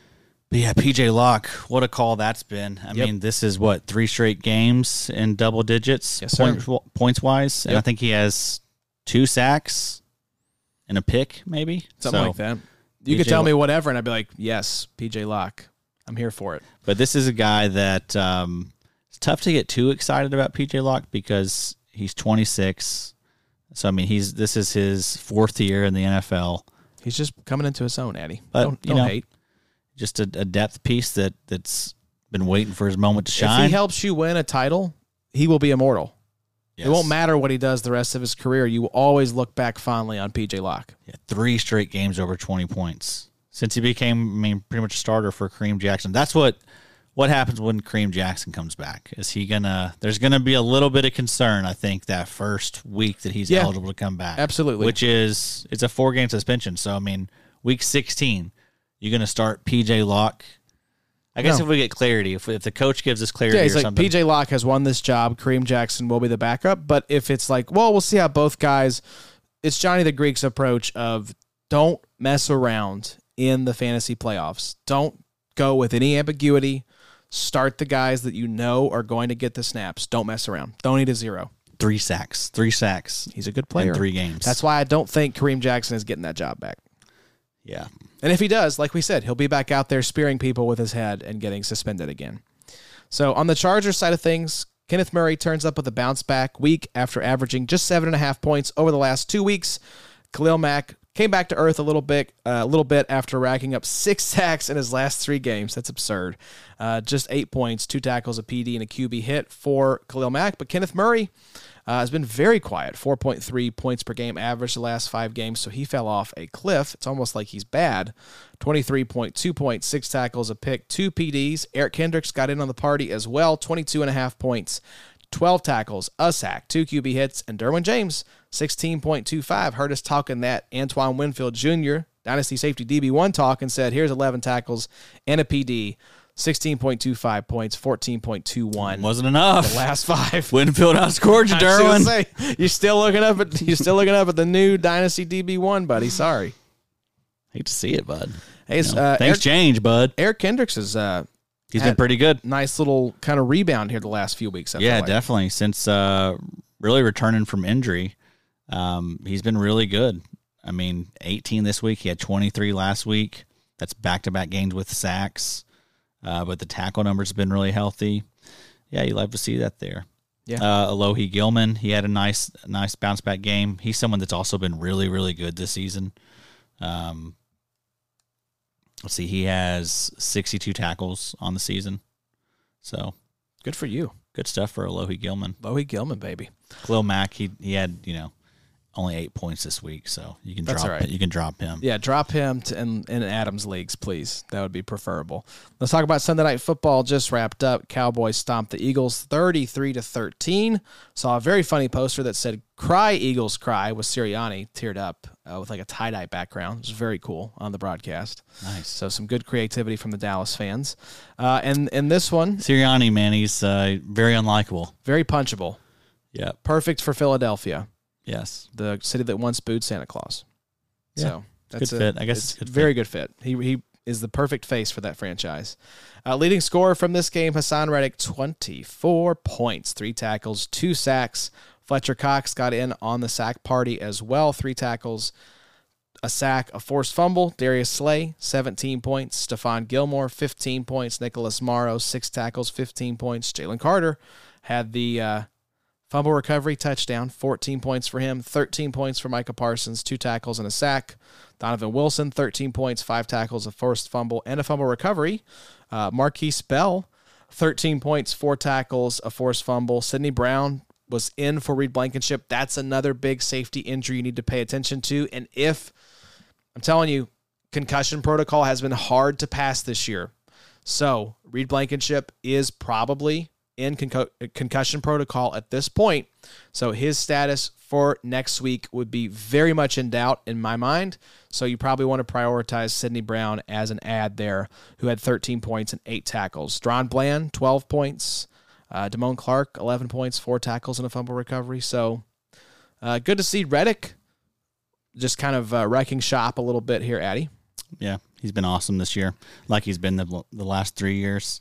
But yeah, PJ Locke, what a call that's been. I mean, this is 3 straight games in double digits, points wise, and I think he has 2 sacks and a pick, maybe something like that. You could tell me whatever, and I'd be like, yes, PJ Locke, I'm here for it. But this is a guy that it's tough to get too excited about PJ Locke because he's 26. So this is his 4th year in the NFL. He's just coming into his own, Addy. But don't hate. Just a depth piece that's been waiting for his moment to shine. If he helps you win a title, he will be immortal. Yes. It won't matter what he does the rest of his career. You will always look back fondly on PJ Locke. Yeah, 3 straight games over 20 points since he became, pretty much a starter for Kareem Jackson. That's what happens when Kareem Jackson comes back. There's gonna be a little bit of concern, I think, that first week that he's eligible to come back. Absolutely. It's a 4-game suspension. So week 16. You're going to start PJ Locke? I guess if we get clarity, if the coach gives us clarity or something. PJ Locke has won this job. Kareem Jackson will be the backup. But if it's like, well, we'll see how both guys, it's Johnny the Greek's approach of don't mess around in the fantasy playoffs. Don't go with any ambiguity. Start the guys that you know are going to get the snaps. Don't mess around. Don't eat a 0. 3 sacks. He's a good player. In 3 games. That's why I don't think Kareem Jackson is getting that job back. Yeah. And if he does, like we said, he'll be back out there spearing people with his head and getting suspended again. So on the Chargers side of things, Kenneth Murray turns up with a bounce back week after averaging just 7.5 points over the last 2 weeks. Khalil Mack came back to earth a little bit after racking up 6 sacks in his last 3 games. That's absurd. Just 8 points, 2 tackles, a PD, and a QB hit for Khalil Mack. But Kenneth Murray has been very quiet, 4.3 points per game average the last 5 games, so he fell off a cliff. It's almost like he's bad. 23.2 points, 6 tackles, a pick, 2 PDs. Eric Kendricks got in on the party as well, 22.5 points, 12 tackles, a sack, 2 QB hits, and Derwin James, 16.25. Heard us talking that Antoine Winfield Jr., Dynasty Safety DB1 talk, and said, here's 11 tackles and a PD. 16.25 points, 14.21. Wasn't enough. The last 5. Winfield outscored you, Derwin. You're still looking up at the new Dynasty DB1, buddy. Sorry. Hate to see it, bud. Hey, things change, bud. Eric Kendricks has he's been pretty good. Nice little kind of rebound here the last few weeks. Yeah, definitely. Since really returning from injury, he's been really good. I mean, 18 this week. He had 23 last week. That's back-to-back games with sacks. But the tackle numbers have been really healthy. Yeah, you love to see that there. Yeah. Alohi Gilman, he had a nice bounce back game. He's someone that's also been really, really good this season. Let's see, he has 62 tackles on the season. So good for you. Good stuff for Alohi Gilman. Alohi Gilman, baby. Khalil Mack, he had, only 8 points this week, so you can drop him. Yeah, drop him in Adams leagues, please. That would be preferable. Let's talk about Sunday Night Football. Just wrapped up. Cowboys stomped the Eagles 33-13. Saw a very funny poster that said "Cry Eagles Cry" with Sirianni teared up with like a tie-dye background. It was very cool on the broadcast. Nice. So some good creativity from the Dallas fans. And in this one, Sirianni, man, he's very unlikable. Very punchable. Yeah. Perfect for Philadelphia. Yes, the city that once booed Santa Claus. Yeah. So that's good fit. I guess it's a very good fit. He is the perfect face for that franchise. Leading scorer from this game, Hassan Reddick, 24 points, 3 tackles, 2 sacks. Fletcher Cox got in on the sack party as well, 3 tackles, a sack, a forced fumble. Darius Slay, 17 points. Stephon Gilmore, 15 points. Nicholas Morrow, 6 tackles, 15 points. Jalen Carter had the fumble recovery touchdown, 14 points for him, 13 points for Micah Parsons, 2 tackles and a sack. Donovan Wilson, 13 points, 5 tackles, a forced fumble, and a fumble recovery. Marquise Bell, 13 points, 4 tackles, a forced fumble. Sidney Brown was in for Reed Blankenship. That's another big safety injury you need to pay attention to. And I'm telling you, concussion protocol has been hard to pass this year. So Reed Blankenship is probably in concussion protocol at this point. So his status for next week would be very much in doubt in my mind. So you probably want to prioritize Sidney Brown as an add there, who had 13 points and 8 tackles. Dron Bland, 12 points. Damone Clark, 11 points, 4 tackles and a fumble recovery. So good to see Reddick just kind of wrecking shop a little bit here, Addy. Yeah, he's been awesome this year, like he's been the last 3 years.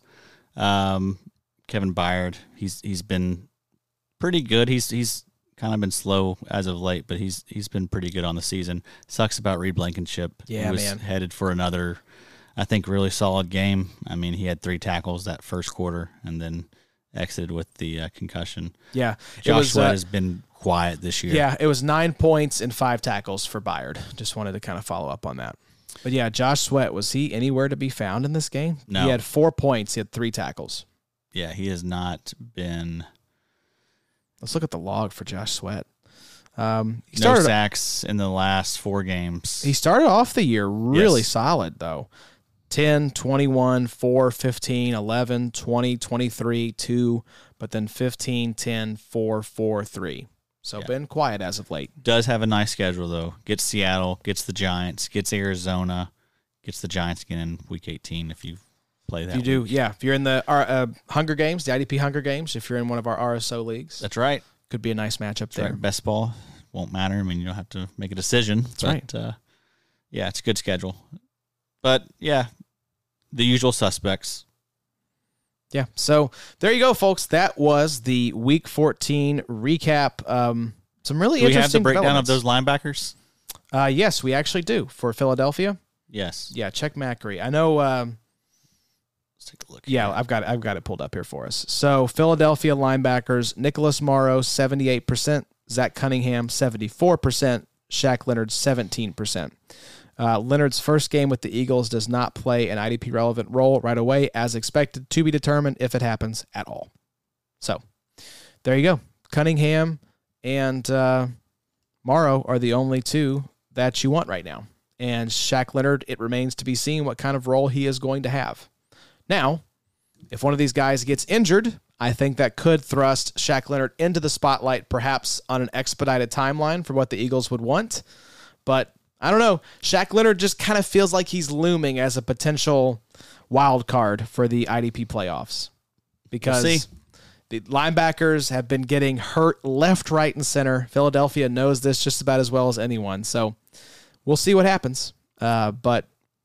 Kevin Byard, he's been pretty good. He's kind of been slow as of late, but he's been pretty good on the season. Sucks about Reed Blankenship. Yeah, he was headed for another, I think, really solid game. I mean, he had 3 tackles that first quarter and then exited with the concussion. Yeah. Josh Sweat has been quiet this year. Yeah, it was 9 points and 5 tackles for Byard. Just wanted to kind of follow up on that. But yeah, Josh Sweat, was he anywhere to be found in this game? No. He had 4 points. He had 3 tackles. Yeah, he has not been. Let's look at the log for Josh Sweat. No sacks in the last 4 games. He started off the year really solid, though. 10, 21, 4, 15, 11, 20, 23, 2, but then 15, 10, 4, 4, 3. So been quiet as of late. Does have a nice schedule, though. Gets Seattle, gets the Giants, gets Arizona, gets the Giants again in Week 18 if you play that. You do, yeah. If you're in the Hunger Games, the IDP Hunger Games, if you're in one of our RSO leagues. That's right. Could be a nice matchup there. Right. Best ball won't matter. I mean, you don't have to make a decision. That's right. Yeah, it's a good schedule. But, yeah, the usual suspects. Yeah, so there you go, folks. That was the Week 14 recap. Some really interesting Do we have the breakdown of developments. those linebackers? Yes, we actually do. For Philadelphia? Yes. Yeah, check Macri. I know... Let's take a look. Yeah, I've got it pulled up here for us. So Philadelphia linebackers, Nicholas Morrow, 78%, Zach Cunningham, 74%, Shaq Leonard 17%. Leonard's first game with the Eagles does not play an IDP-relevant role right away, as expected, to be determined if it happens at all. So, there you go. Cunningham and Morrow are the only two that you want right now. And Shaq Leonard, it remains to be seen what kind of role he is going to have. Now, if one of these guys gets injured, I think that could thrust Shaq Leonard into the spotlight, perhaps on an expedited timeline for what the Eagles would want. But I don't know. Shaq Leonard just kind of feels like he's looming as a potential wild card for the IDP playoffs because the linebackers have been getting hurt left, right, and center. Philadelphia knows this just about as well as anyone. So we'll see what happens. But,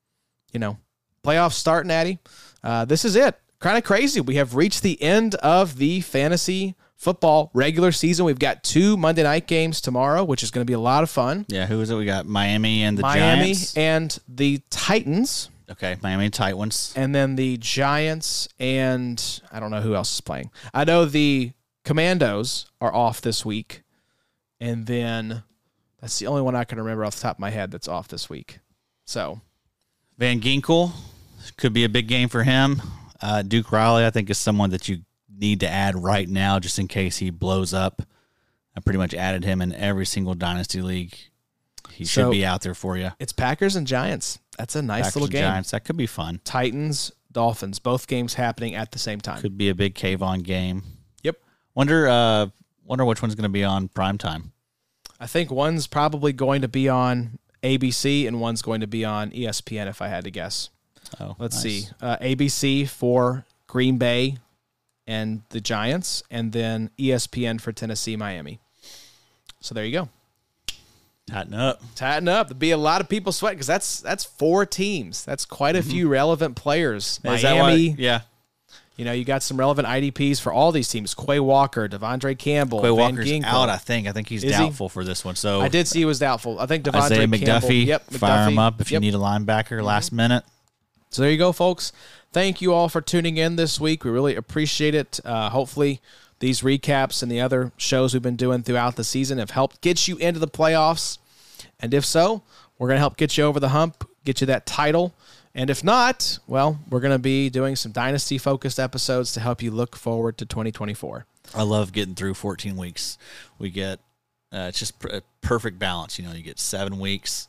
playoffs starting, Addy. This is it. Kind of crazy. We have reached the end of the fantasy football regular season. We've got 2 Monday night games tomorrow, which is going to be a lot of fun. Yeah, who is it? We got Miami and the Giants. Miami and the Titans. Okay, Miami Titans. And then the Giants and I don't know who else is playing. I know the Commandos are off this week. And then that's the only one I can remember off the top of my head that's off this week. So Van Ginkel could be a big game for him. Duke Riley, I think, is someone that you need to add right now just in case he blows up. I pretty much added him in every single Dynasty League. He should be out there for you. It's Packers and Giants. That's a nice little game. Giants, that could be fun. Titans, Dolphins, both games happening at the same time. Could be a big Kayvon game. Yep. Wonder which one's going to be on primetime. I think one's probably going to be on ABC and one's going to be on ESPN if I had to guess. Oh, Let's nice. see. ABC for Green Bay and the Giants, and then ESPN for Tennessee, Miami. So there you go. Tighten up. There'll be a lot of people sweating because that's 4 teams. That's quite a few relevant players. Miami. Yeah. You got some relevant IDPs for all these teams. Quay Walker, Devondre Campbell, Quay Van Walker's Ginkel. out, I think. I think he's doubtful for this one. So I did see he was doubtful. I think Devondre Isaiah Campbell. McDuffie, Yep, fire him up if you Yep. need a linebacker last minute. So there you go, folks. Thank you all for tuning in this week. We really appreciate it. Hopefully these recaps and the other shows we've been doing throughout the season have helped get you into the playoffs. And if so, we're going to help get you over the hump, get you that title. And if not, well, we're going to be doing some Dynasty-focused episodes to help you look forward to 2024. I love getting through 14 weeks. We get it's just a perfect balance. You get 7 weeks.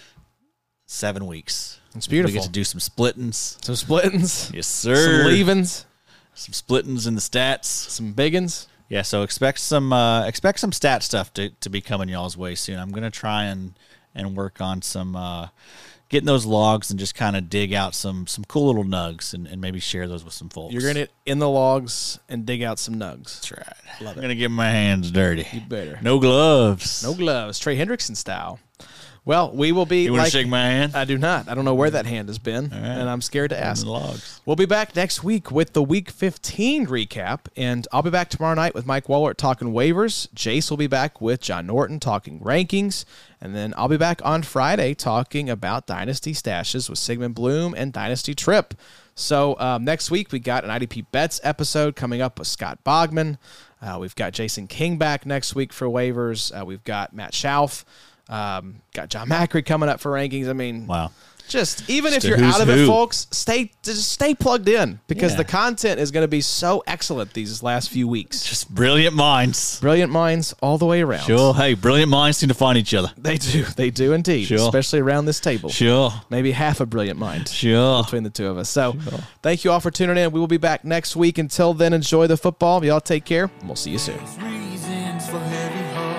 7 weeks. It's beautiful. We get to do some splittings. Some splittings. Yes, sir. Some leavings. Some splittings in the stats. Some biggins. Yeah, so expect some stat stuff to be coming y'all's way soon. I'm gonna try and work on some getting those logs and just kind of dig out some cool little nugs and maybe share those with some folks. You're gonna get in the logs and dig out some nugs. That's right. I'm gonna get my hands dirty. You better. No gloves. No gloves. Trey Hendrickson style. Well, we will be. You want to shake my hand? I do not. I don't know where that hand has been, and I'm scared to ask. The logs. We'll be back next week with the Week 15 recap, and I'll be back tomorrow night with Mike Wallert talking waivers. Jace will be back with John Norton talking rankings, and then I'll be back on Friday talking about Dynasty Stashes with Sigmund Bloom and Dynasty Trip. So next week we got an IDP Bets episode coming up with Scott Bogman. We've got Jason King back next week for waivers. We've got Matt Schauf. Got John Macri coming up for rankings. I mean, wow. Just even if Just you're who's out of it, who. folks, stay plugged in because Yeah. the content is going to be so excellent these last few weeks. Just brilliant minds. Brilliant minds all the way around. Sure. Hey, brilliant minds seem to find each other. They do indeed, Sure. especially around this table. Sure. Maybe half a brilliant mind Sure. between the two of us. So thank you all for tuning in. We will be back next week. Until then, enjoy the football. Y'all take care, and we'll see you soon. Reasons for heavy hearts.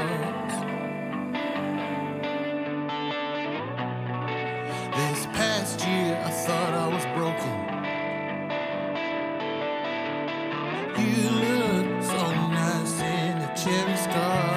This past year I thought I was broken. You look so nice in a cherry scar.